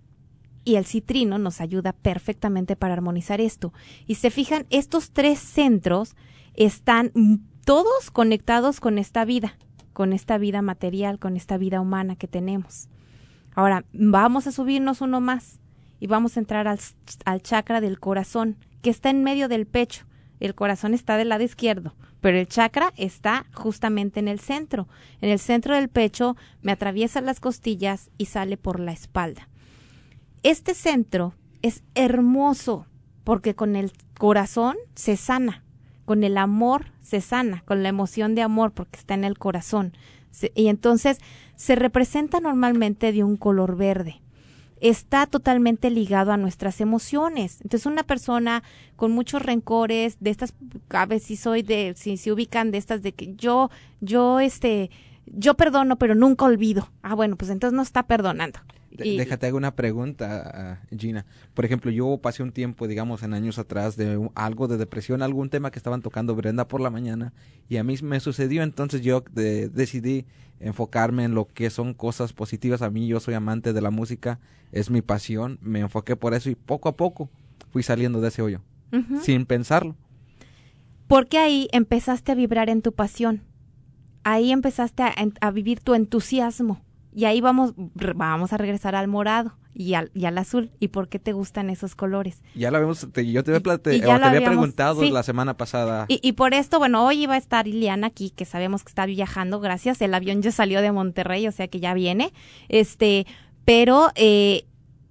y el citrino nos ayuda perfectamente para armonizar esto. Y se fijan, estos tres centros están todos conectados con esta vida, con esta vida material, con esta vida humana que tenemos. Ahora, vamos a subirnos uno más. Y vamos a entrar al, al chakra del corazón, que está en medio del pecho. El corazón está del lado izquierdo, pero el chakra está justamente en el centro. En el centro del pecho me atraviesa las costillas y sale por la espalda. Este centro es hermoso porque con el corazón se sana, con el amor se sana, con la emoción de amor porque está en el corazón. Se, y entonces se representa normalmente de un color verde. Está totalmente ligado a nuestras emociones. Entonces, una persona con muchos rencores, de estas, a ver si soy de, si se ubican de estas de que yo, yo, este, yo perdono, pero nunca olvido. Ah, bueno, pues entonces no está perdonando. Y, Déjate hago una pregunta, uh, Gina. Por ejemplo, yo pasé un tiempo, digamos, en años atrás, de un, algo de depresión, algún tema que estaban tocando Brenda por la mañana, y a mí me sucedió, entonces yo de, decidí enfocarme en lo que son cosas positivas. A mí, yo soy amante de la música, es mi pasión, me enfoqué por eso y poco a poco fui saliendo de ese hoyo, uh-huh. sin pensarlo. Porque ahí empezaste a vibrar en tu pasión, ahí empezaste a, a vivir tu entusiasmo. Y ahí vamos vamos a regresar al morado y al, y al azul. ¿Y por qué te gustan esos colores? Ya lo habíamos, te, yo te había, plate, o te había habíamos, preguntado sí. la semana pasada. Y, y por esto, bueno, hoy iba a estar Ileana aquí, que sabemos que está viajando, gracias. El avión ya salió de Monterrey, o sea que ya viene. Este, pero eh,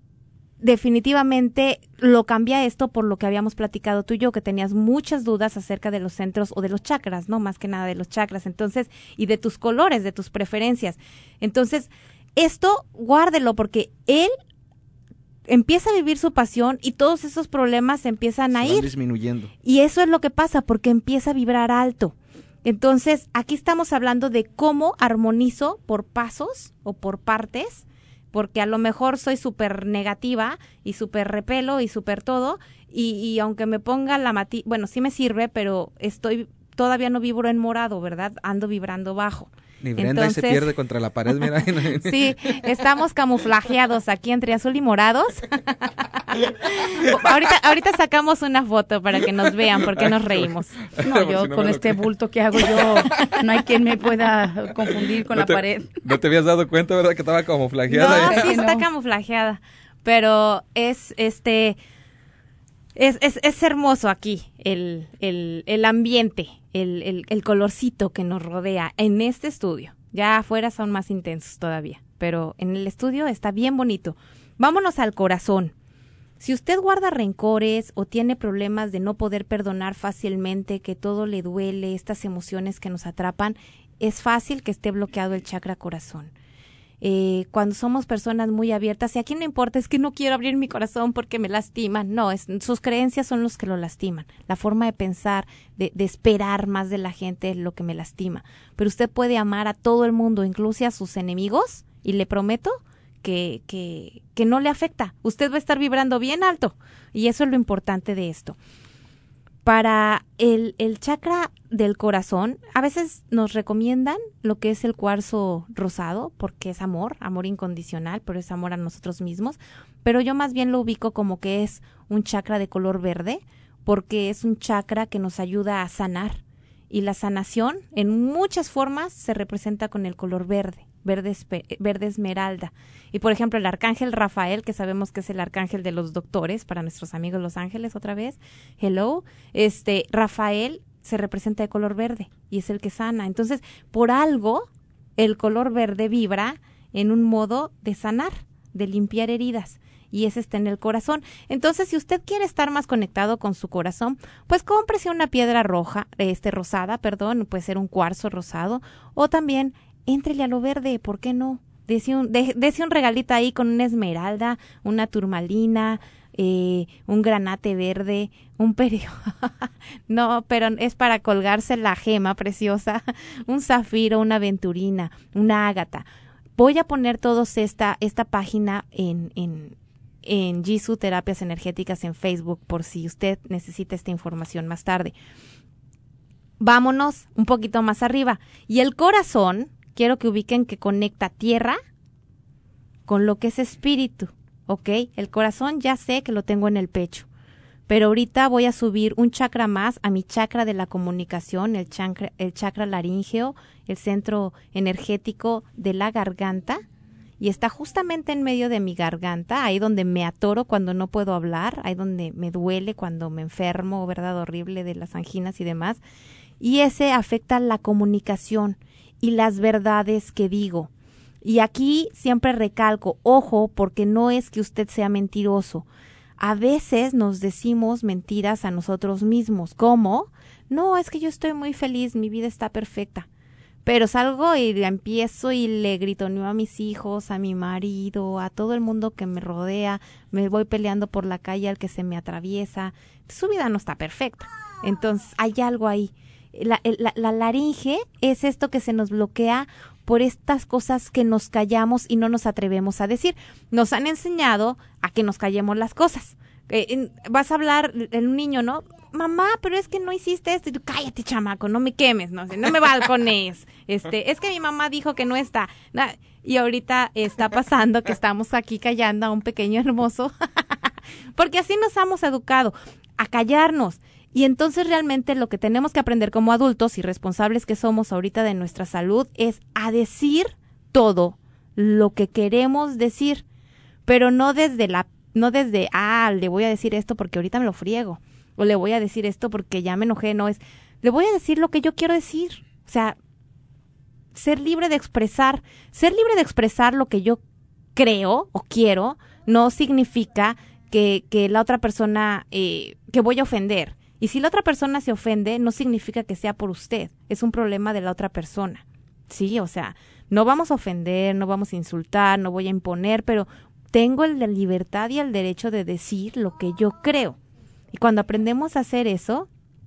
definitivamente lo cambia esto por lo que habíamos platicado tú y yo, que tenías muchas dudas acerca de los centros o de los chakras, ¿no? Más que nada de los chakras, entonces, y de tus colores, de tus preferencias. Entonces, esto guárdelo porque él empieza a vivir su pasión y todos esos problemas empiezan a Se van ir disminuyendo. Y eso es lo que pasa porque empieza a vibrar alto. Entonces, aquí estamos hablando de cómo armonizo por pasos o por partes, porque a lo mejor soy súper negativa y súper repelo y súper todo, y, y aunque me ponga la mati, bueno, sí me sirve, pero estoy, todavía no vibro en morado, ¿verdad? Ando vibrando bajo. Ni Brenda Entonces, y se pierde contra la pared, mira. Sí, estamos camuflajeados aquí entre azul y morados. ahorita, ahorita sacamos una foto para que nos vean porque nos reímos. No, yo si no con este bulto que hago yo, no hay quien me pueda confundir con no la te, pared. No te habías dado cuenta, ¿verdad? Que estaba camuflajeada. No, sí está camuflajeada, pero es este... Es, es, es hermoso aquí el, el, el ambiente, el, el, el colorcito que nos rodea en este estudio. Ya afuera son más intensos todavía, pero en el estudio está bien bonito. Vámonos al corazón. Si usted guarda rencores o tiene problemas de no poder perdonar fácilmente, que todo le duele, estas emociones que nos atrapan, es fácil que esté bloqueado el chakra corazón. Eh, cuando somos personas muy abiertas, y aquí no importa, es que no quiero abrir mi corazón porque me lastiman, no, es, sus creencias son los que lo lastiman, la forma de pensar, de, de esperar más de la gente es lo que me lastima, pero usted puede amar a todo el mundo, incluso a sus enemigos, y le prometo que, que, que no le afecta, usted va a estar vibrando bien alto, y eso es lo importante de esto. Para el, el chakra del corazón, a veces nos recomiendan lo que es el cuarzo rosado, porque es amor, amor incondicional, pero es amor a nosotros mismos. Pero yo más bien lo ubico como que es un chakra de color verde, porque es un chakra que nos ayuda a sanar. Y la sanación, en muchas formas, se representa con el color verde, verde, espe- verde esmeralda. Y por ejemplo, el arcángel Rafael, que sabemos que es el arcángel de los doctores, para nuestros amigos los ángeles otra vez, hello, este, Rafael se representa de color verde y es el que sana. Entonces, por algo, el color verde vibra en un modo de sanar, de limpiar heridas. y ese está en el corazón. Entonces, si usted quiere estar más conectado con su corazón, pues cómprese una piedra roja, este rosada, perdón, puede ser un cuarzo rosado, o también éntrele a lo verde, ¿por qué no? Dese un, de, dese un regalito ahí con una esmeralda, una turmalina, eh, un granate verde, un perio, no, pero es para colgarse la gema preciosa, un zafiro, una aventurina, una ágata. Voy a poner todos esta, esta página en, en, en Jisoo Terapias Energéticas en Facebook por si usted necesita esta información más tarde. Vámonos un poquito más arriba. Y el corazón, quiero que ubiquen que conecta tierra con lo que es espíritu, ¿ok? El corazón ya sé que lo tengo en el pecho, pero ahorita voy a subir un chakra más a mi chakra de la comunicación, el chakra, el chakra laríngeo, el centro energético de la garganta, y está justamente en medio de mi garganta, ahí donde me atoro cuando no puedo hablar, ahí donde me duele cuando me enfermo, ¿verdad? Horrible de las anginas y demás, y ese afecta la comunicación y las verdades que digo. Y aquí siempre recalco, ojo, porque no es que usted sea mentiroso. A veces nos decimos mentiras a nosotros mismos. ¿Cómo? No, es que yo estoy muy feliz, mi vida está perfecta. Pero salgo y empiezo y le gritoneo a mis hijos, a mi marido, a todo el mundo que me rodea. Me voy peleando por la calle al que se me atraviesa. Su vida no está perfecta. Entonces hay algo ahí. La, la, la laringe es esto que se nos bloquea por estas cosas que nos callamos y no nos atrevemos a decir. Nos han enseñado a que nos callemos las cosas. Eh, en, vas a hablar en un niño, ¿no? Mamá, pero es que no hiciste esto. Y tú, cállate, chamaco, no me quemes, no, no me balcones. Este, es que mi mamá dijo que no está. Y ahorita está pasando que estamos aquí callando a un pequeño hermoso. Porque así nos hemos educado, a callarnos. Y entonces realmente lo que tenemos que aprender como adultos y responsables que somos ahorita de nuestra salud es a decir todo lo que queremos decir, pero no desde la, no desde, ah, le voy a decir esto porque ahorita me lo friego, o le voy a decir esto porque ya me enojé, no es, le voy a decir lo que yo quiero decir. O sea, ser libre de expresar, ser libre de expresar lo que yo creo o quiero no significa que, que la otra persona, eh, que voy a ofender. Y si la otra persona se ofende, no significa que sea por usted, es un problema de la otra persona, ¿sí? O sea, no vamos a ofender, no vamos a insultar, no voy a imponer, pero tengo la libertad y el derecho de decir lo que yo creo. Y cuando aprendemos a hacer eso,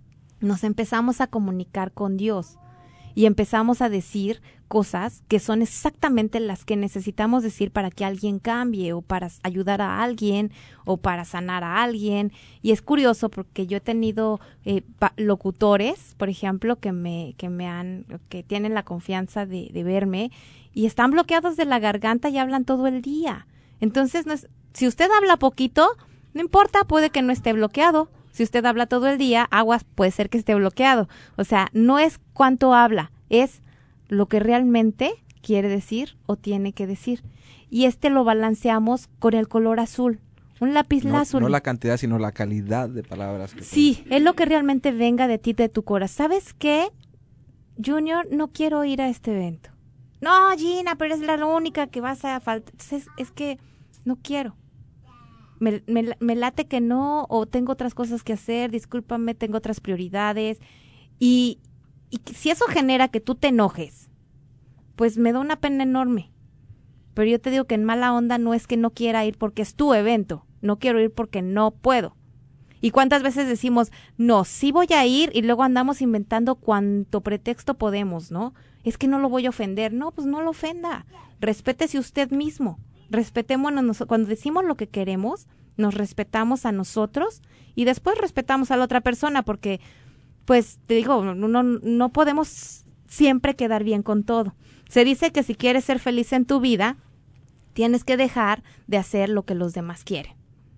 nos empezamos a comunicar con Dios y empezamos a decir cosas que son exactamente las que necesitamos decir para que alguien cambie o para ayudar a alguien o para sanar a alguien. Y es curioso porque yo he tenido eh, locutores, por ejemplo, que me que me han que tienen la confianza de, de verme y están bloqueados de la garganta y hablan todo el día. Entonces, no es, si usted habla poquito, no importa, puede que no esté bloqueado. Si usted habla todo el día, aguas, puede ser que esté bloqueado. O sea, no es cuánto habla, es lo que realmente quiere decir o tiene que decir. Y este lo balanceamos con el color azul, un lápiz no, azul. No la cantidad, sino la calidad de palabras. Que sí, es lo que realmente venga de ti, de tu corazón. ¿Sabes qué, Junior? No quiero ir a este evento. No, Gina, pero es la única que vas a faltar. Es, es que no quiero. Me, me, me late que no, o tengo otras cosas que hacer, discúlpame, tengo otras prioridades. Y, y si eso genera que tú te enojes, pues me da una pena enorme. Pero yo te digo que en mala onda no es que no quiera ir porque es tu evento, no quiero ir porque no puedo. ¿Y cuántas veces decimos, no, sí voy a ir, y luego andamos inventando cuanto pretexto podemos, ¿no? Es que no lo voy a ofender. No, pues no lo ofenda. Respétese usted mismo. Respetémonos, cuando decimos lo que queremos, nos respetamos a nosotros y después respetamos a la otra persona, porque, pues, te digo, no, no podemos siempre quedar bien con todo. Se dice que si quieres ser feliz en tu vida, tienes que dejar de hacer lo que los demás quieren.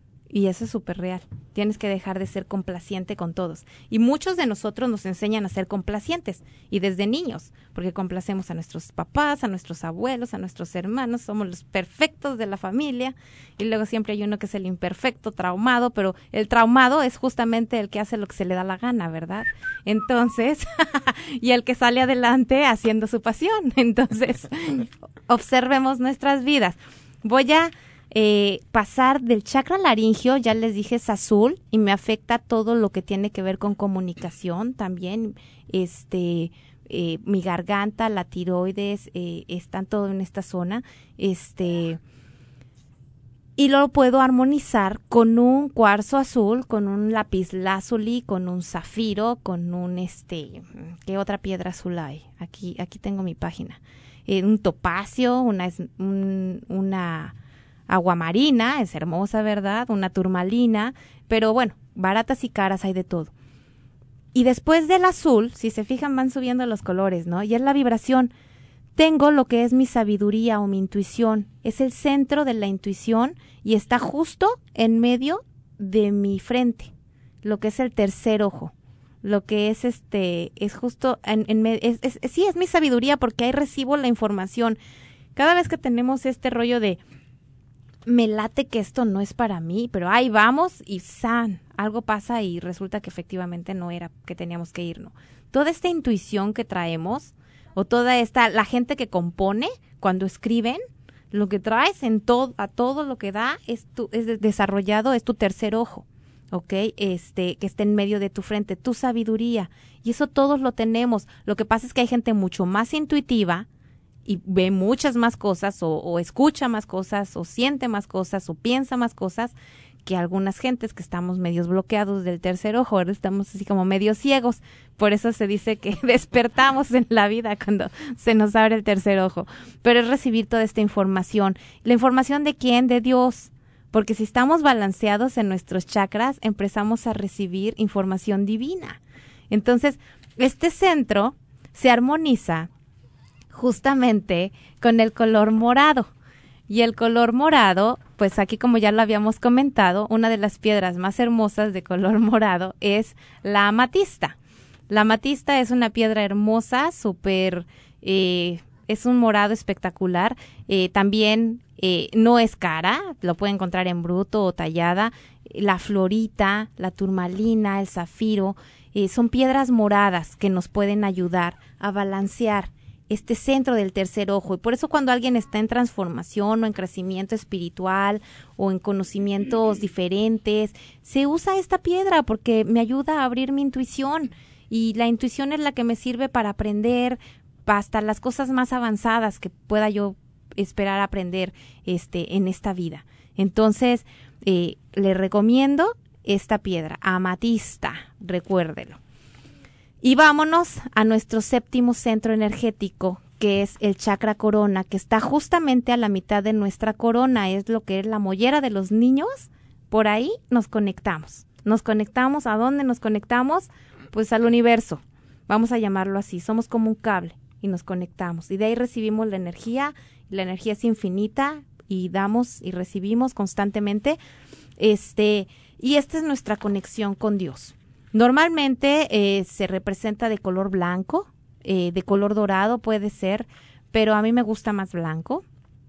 Y eso es súper real. Tienes que dejar de ser complaciente con todos. Y muchos de nosotros nos enseñan a ser complacientes. Y desde niños. Porque complacemos a nuestros papás, a nuestros abuelos, a nuestros hermanos. Somos los perfectos de la familia. Y luego siempre hay uno que es el imperfecto, traumado. Pero el traumado es justamente el que hace lo que se le da la gana, ¿verdad? Entonces, y el que sale adelante haciendo su pasión. Entonces, observemos nuestras vidas. Voy a... eh, pasar del chakra laringio, ya les dije, es azul y me afecta todo lo que tiene que ver con comunicación también, este, eh, mi garganta, la tiroides, eh, están todo en esta zona, este, y lo puedo armonizar con un cuarzo azul, con un lapislázuli, con un zafiro, con un, este, ¿qué otra piedra azul hay? Aquí, aquí tengo mi página. Eh, un topacio, una, un, una aguamarina, es hermosa, ¿verdad? Una turmalina, pero bueno, baratas y caras hay de todo. Y después del azul, si se fijan, van subiendo los colores, ¿no? Y es la vibración. Tengo lo que es mi sabiduría o mi intuición. Es el centro de la intuición y está justo en medio de mi frente, lo que es el tercer ojo. Lo que es este, es justo, en, en es, es, es, sí, es mi sabiduría porque ahí recibo la información. Cada vez que tenemos este rollo de, me late que esto no es para mí, pero ahí vamos y san, algo pasa y resulta que efectivamente no era que teníamos que ir, ¿no? Toda esta intuición que traemos, o toda esta, la gente que compone, cuando escriben, lo que traes en todo, a todo lo que da, es, tu, es desarrollado, es tu tercer ojo. ¿Ok? Este, que esté en medio de tu frente, tu sabiduría. Y eso todos lo tenemos. Lo que pasa es que hay gente mucho más intuitiva y ve muchas más cosas o, o escucha más cosas o siente más cosas o piensa más cosas que algunas gentes que estamos medios bloqueados del tercer ojo, ¿verdad? Estamos así como medio ciegos. Por eso se dice que despertamos en la vida cuando se nos abre el tercer ojo. Pero es recibir toda esta información. ¿La información de quién? De Dios. Porque si estamos balanceados en nuestros chakras, empezamos a recibir información divina. Entonces, este centro se armoniza justamente con el color morado. Y el color morado, pues aquí como ya lo habíamos comentado, una de las piedras más hermosas de color morado es la amatista. La amatista es una piedra hermosa, súper, eh, es un morado espectacular. Eh, también eh, no es cara, lo puede encontrar en bruto o tallada. La florita, la turmalina, el zafiro, eh, son piedras moradas que nos pueden ayudar a balancear este centro del tercer ojo. Y por eso cuando alguien está en transformación o en crecimiento espiritual o en conocimientos diferentes, se usa esta piedra porque me ayuda a abrir mi intuición. Y la intuición es la que me sirve para aprender hasta las cosas más avanzadas que pueda yo esperar aprender este, en esta vida. Entonces, eh, le recomiendo esta piedra, amatista, recuérdelo. Y vámonos a nuestro séptimo centro energético, que es el chakra corona, que está justamente a la mitad de nuestra corona, es lo que es la mollera de los niños. Por ahí nos conectamos. Nos conectamos, ¿a dónde nos conectamos? Pues al universo, vamos a llamarlo así, somos como un cable y nos conectamos. Y de ahí recibimos la energía, y la energía es infinita y damos y recibimos constantemente. Este, y esta es nuestra conexión con Dios. Normalmente eh, se representa de color blanco, eh, de color dorado puede ser, pero a mí me gusta más blanco.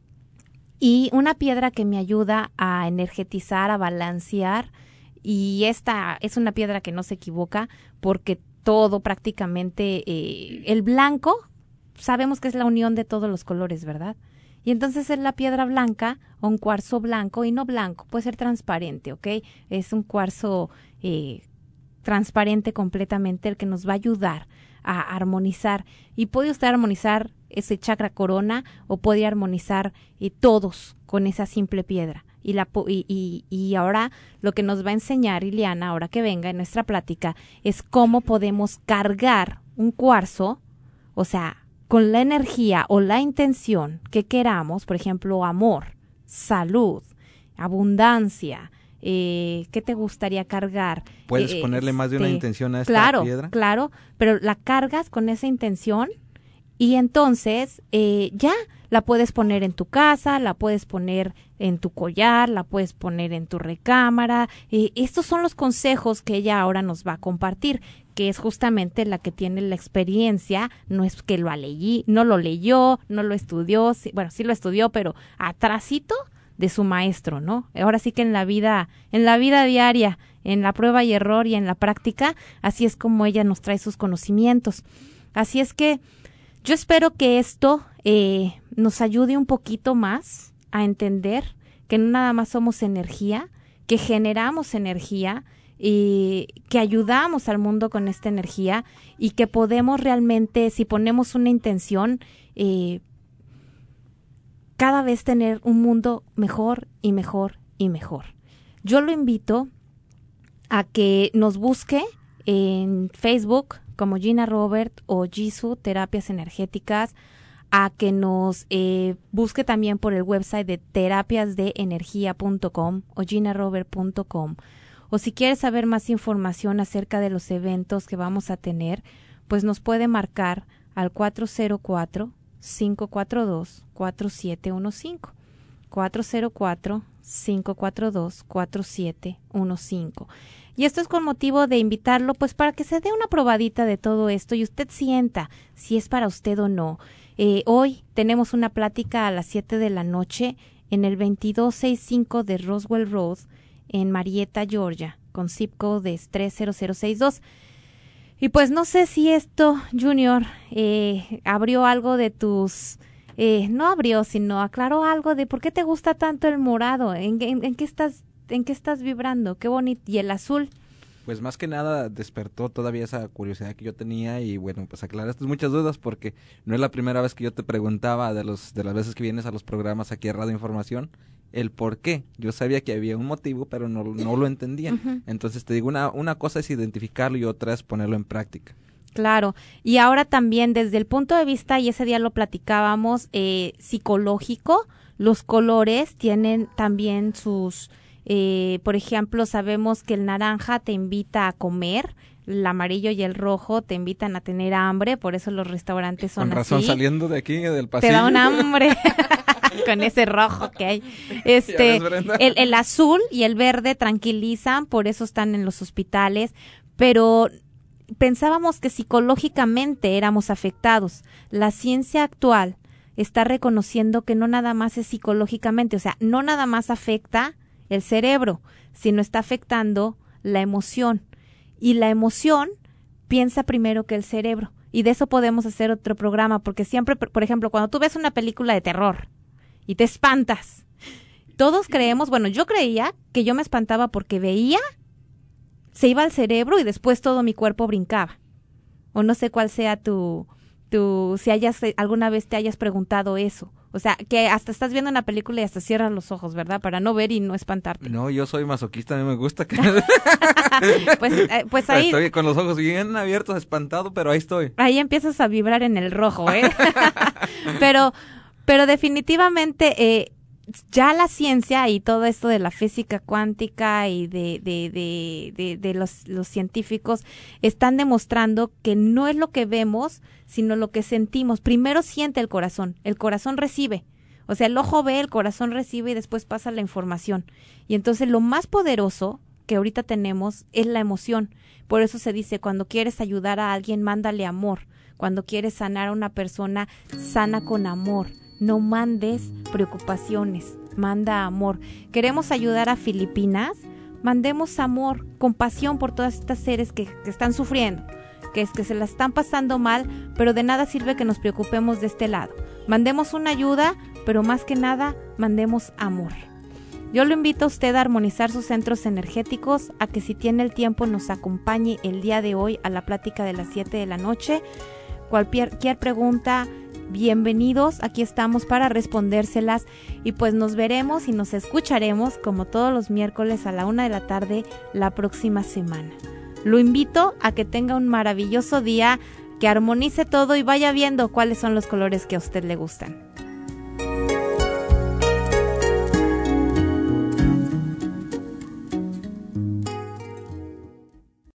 Y una piedra que me ayuda a energetizar, a balancear, y esta es una piedra que no se equivoca porque todo prácticamente, eh, el blanco, sabemos que es la unión de todos los colores, ¿verdad? Y entonces es la piedra blanca o un cuarzo blanco, y no blanco, puede ser transparente, ¿ok? Es un cuarzo eh, transparente completamente el que nos va a ayudar a armonizar. Y puede usted armonizar ese chakra corona o puede armonizar eh, todos con esa simple piedra. Y, la, y, y, y ahora lo que nos va a enseñar Ileana, ahora que venga en nuestra plática, es cómo podemos cargar un cuarzo, o sea, con la energía o la intención que queramos, por ejemplo, amor, salud, abundancia. Eh, ¿Qué te gustaría cargar? ¿Puedes eh, ponerle más de una este, intención a esta claro, piedra? Claro, pero la cargas con esa intención y entonces eh, ya la puedes poner en tu casa, la puedes poner en tu collar, la puedes poner en tu recámara. Eh, estos son los consejos que ella ahora nos va a compartir, que es justamente la que tiene la experiencia, no es que lo leí, no lo leyó, no lo estudió, sí, bueno, sí lo estudió, pero atrásito de su maestro, ¿no? Ahora sí que en la vida, en la vida diaria, en la prueba y error y en la práctica, así es como ella nos trae sus conocimientos. Así es que yo espero que esto eh, nos ayude un poquito más a entender que no nada más somos energía, que generamos energía y que ayudamos al mundo con esta energía y que podemos realmente, si ponemos una intención, eh, cada vez tener un mundo mejor y mejor y mejor. Yo lo invito a que nos busque en Facebook como Gina Robert o Jisoo Terapias Energéticas, a que nos eh, busque también por el website de terapias de energía punto com o gina robert punto com. O si quieres saber más información acerca de los eventos que vamos a tener, pues nos puede marcar al cuatro cero cuatro, cinco cuatro dos, cuatro siete uno cinco. cuatro cero cuatro, cinco cuatro dos, cuatro siete uno cinco. Y esto es con motivo de invitarlo, pues para que se dé una probadita de todo esto y usted sienta si es para usted o no. Eh, hoy tenemos una plática a las siete de la noche en el veintidós sesenta y cinco de Roswell Road en Marietta, Georgia, con zip code de tres cero cero seis dos. Y pues no sé si esto, Junior, eh, abrió algo de tus... Eh, no abrió, sino aclaró algo de por qué te gusta tanto el morado, en, en, en qué estás, en qué estás vibrando, qué bonito, y el azul. Pues más que nada despertó todavía esa curiosidad que yo tenía y bueno, pues aclaraste muchas dudas porque no es la primera vez que yo te preguntaba de los de las veces que vienes a los programas aquí a Radio Información el por qué. Yo sabía que había un motivo, pero no, no lo entendía. Uh-huh. Entonces te digo, una, una cosa es identificarlo y otra es ponerlo en práctica. Claro, y ahora también desde el punto de vista, y ese día lo platicábamos, eh, psicológico, los colores tienen también sus, eh, por ejemplo, sabemos que el naranja te invita a comer, el amarillo y el rojo te invitan a tener hambre, por eso los restaurantes son así. Con razón, así. Saliendo de aquí, del pasillo. Te da un hambre con ese rojo que hay. Este, el, el azul y el verde tranquilizan, por eso están en los hospitales, pero... pensábamos que psicológicamente éramos afectados. La ciencia actual está reconociendo que no nada más es psicológicamente, o sea, no nada más afecta el cerebro, sino está afectando la emoción. Y la emoción piensa primero que el cerebro. Y de eso podemos hacer otro programa, porque siempre, por ejemplo, cuando tú ves una película de terror y te espantas, todos creemos, bueno, yo creía que yo me espantaba porque veía, se iba al cerebro y después todo mi cuerpo brincaba. O no sé cuál sea tu, tu, si hayas, alguna vez te hayas preguntado eso. O sea, que hasta estás viendo una película y hasta cierras los ojos, ¿verdad? Para no ver y no espantarte. No, yo soy masoquista, a mí me gusta que... pues, eh, pues ahí... Estoy con los ojos bien abiertos, espantado, pero ahí estoy. Ahí empiezas a vibrar en el rojo, ¿eh? pero, pero definitivamente... Eh, ya la ciencia y todo esto de la física cuántica y de, de, de, de, de los, los científicos están demostrando que no es lo que vemos, sino lo que sentimos. Primero siente el corazón, el corazón recibe. O sea, el ojo ve, el corazón recibe y después pasa la información. Y entonces lo más poderoso que ahorita tenemos es la emoción. Por eso se dice, cuando quieres ayudar a alguien, mándale amor. Cuando quieres sanar a una persona, sana con amor. No mandes preocupaciones, manda amor. Queremos ayudar a Filipinas, mandemos amor, compasión por todas estas seres que, que están sufriendo, que es que se la están pasando mal, pero de nada sirve que nos preocupemos de este lado. Mandemos una ayuda, pero más que nada, mandemos amor. Yo lo invito a usted a armonizar sus centros energéticos, a que si tiene el tiempo nos acompañe el día de hoy a la plática de las siete de la noche. Cualquier, cualquier pregunta, bienvenidos, aquí estamos para respondérselas y pues nos veremos y nos escucharemos como todos los miércoles a la una de la tarde la próxima semana. Lo invito a que tenga un maravilloso día, que armonice todo y vaya viendo cuáles son los colores que a usted le gustan.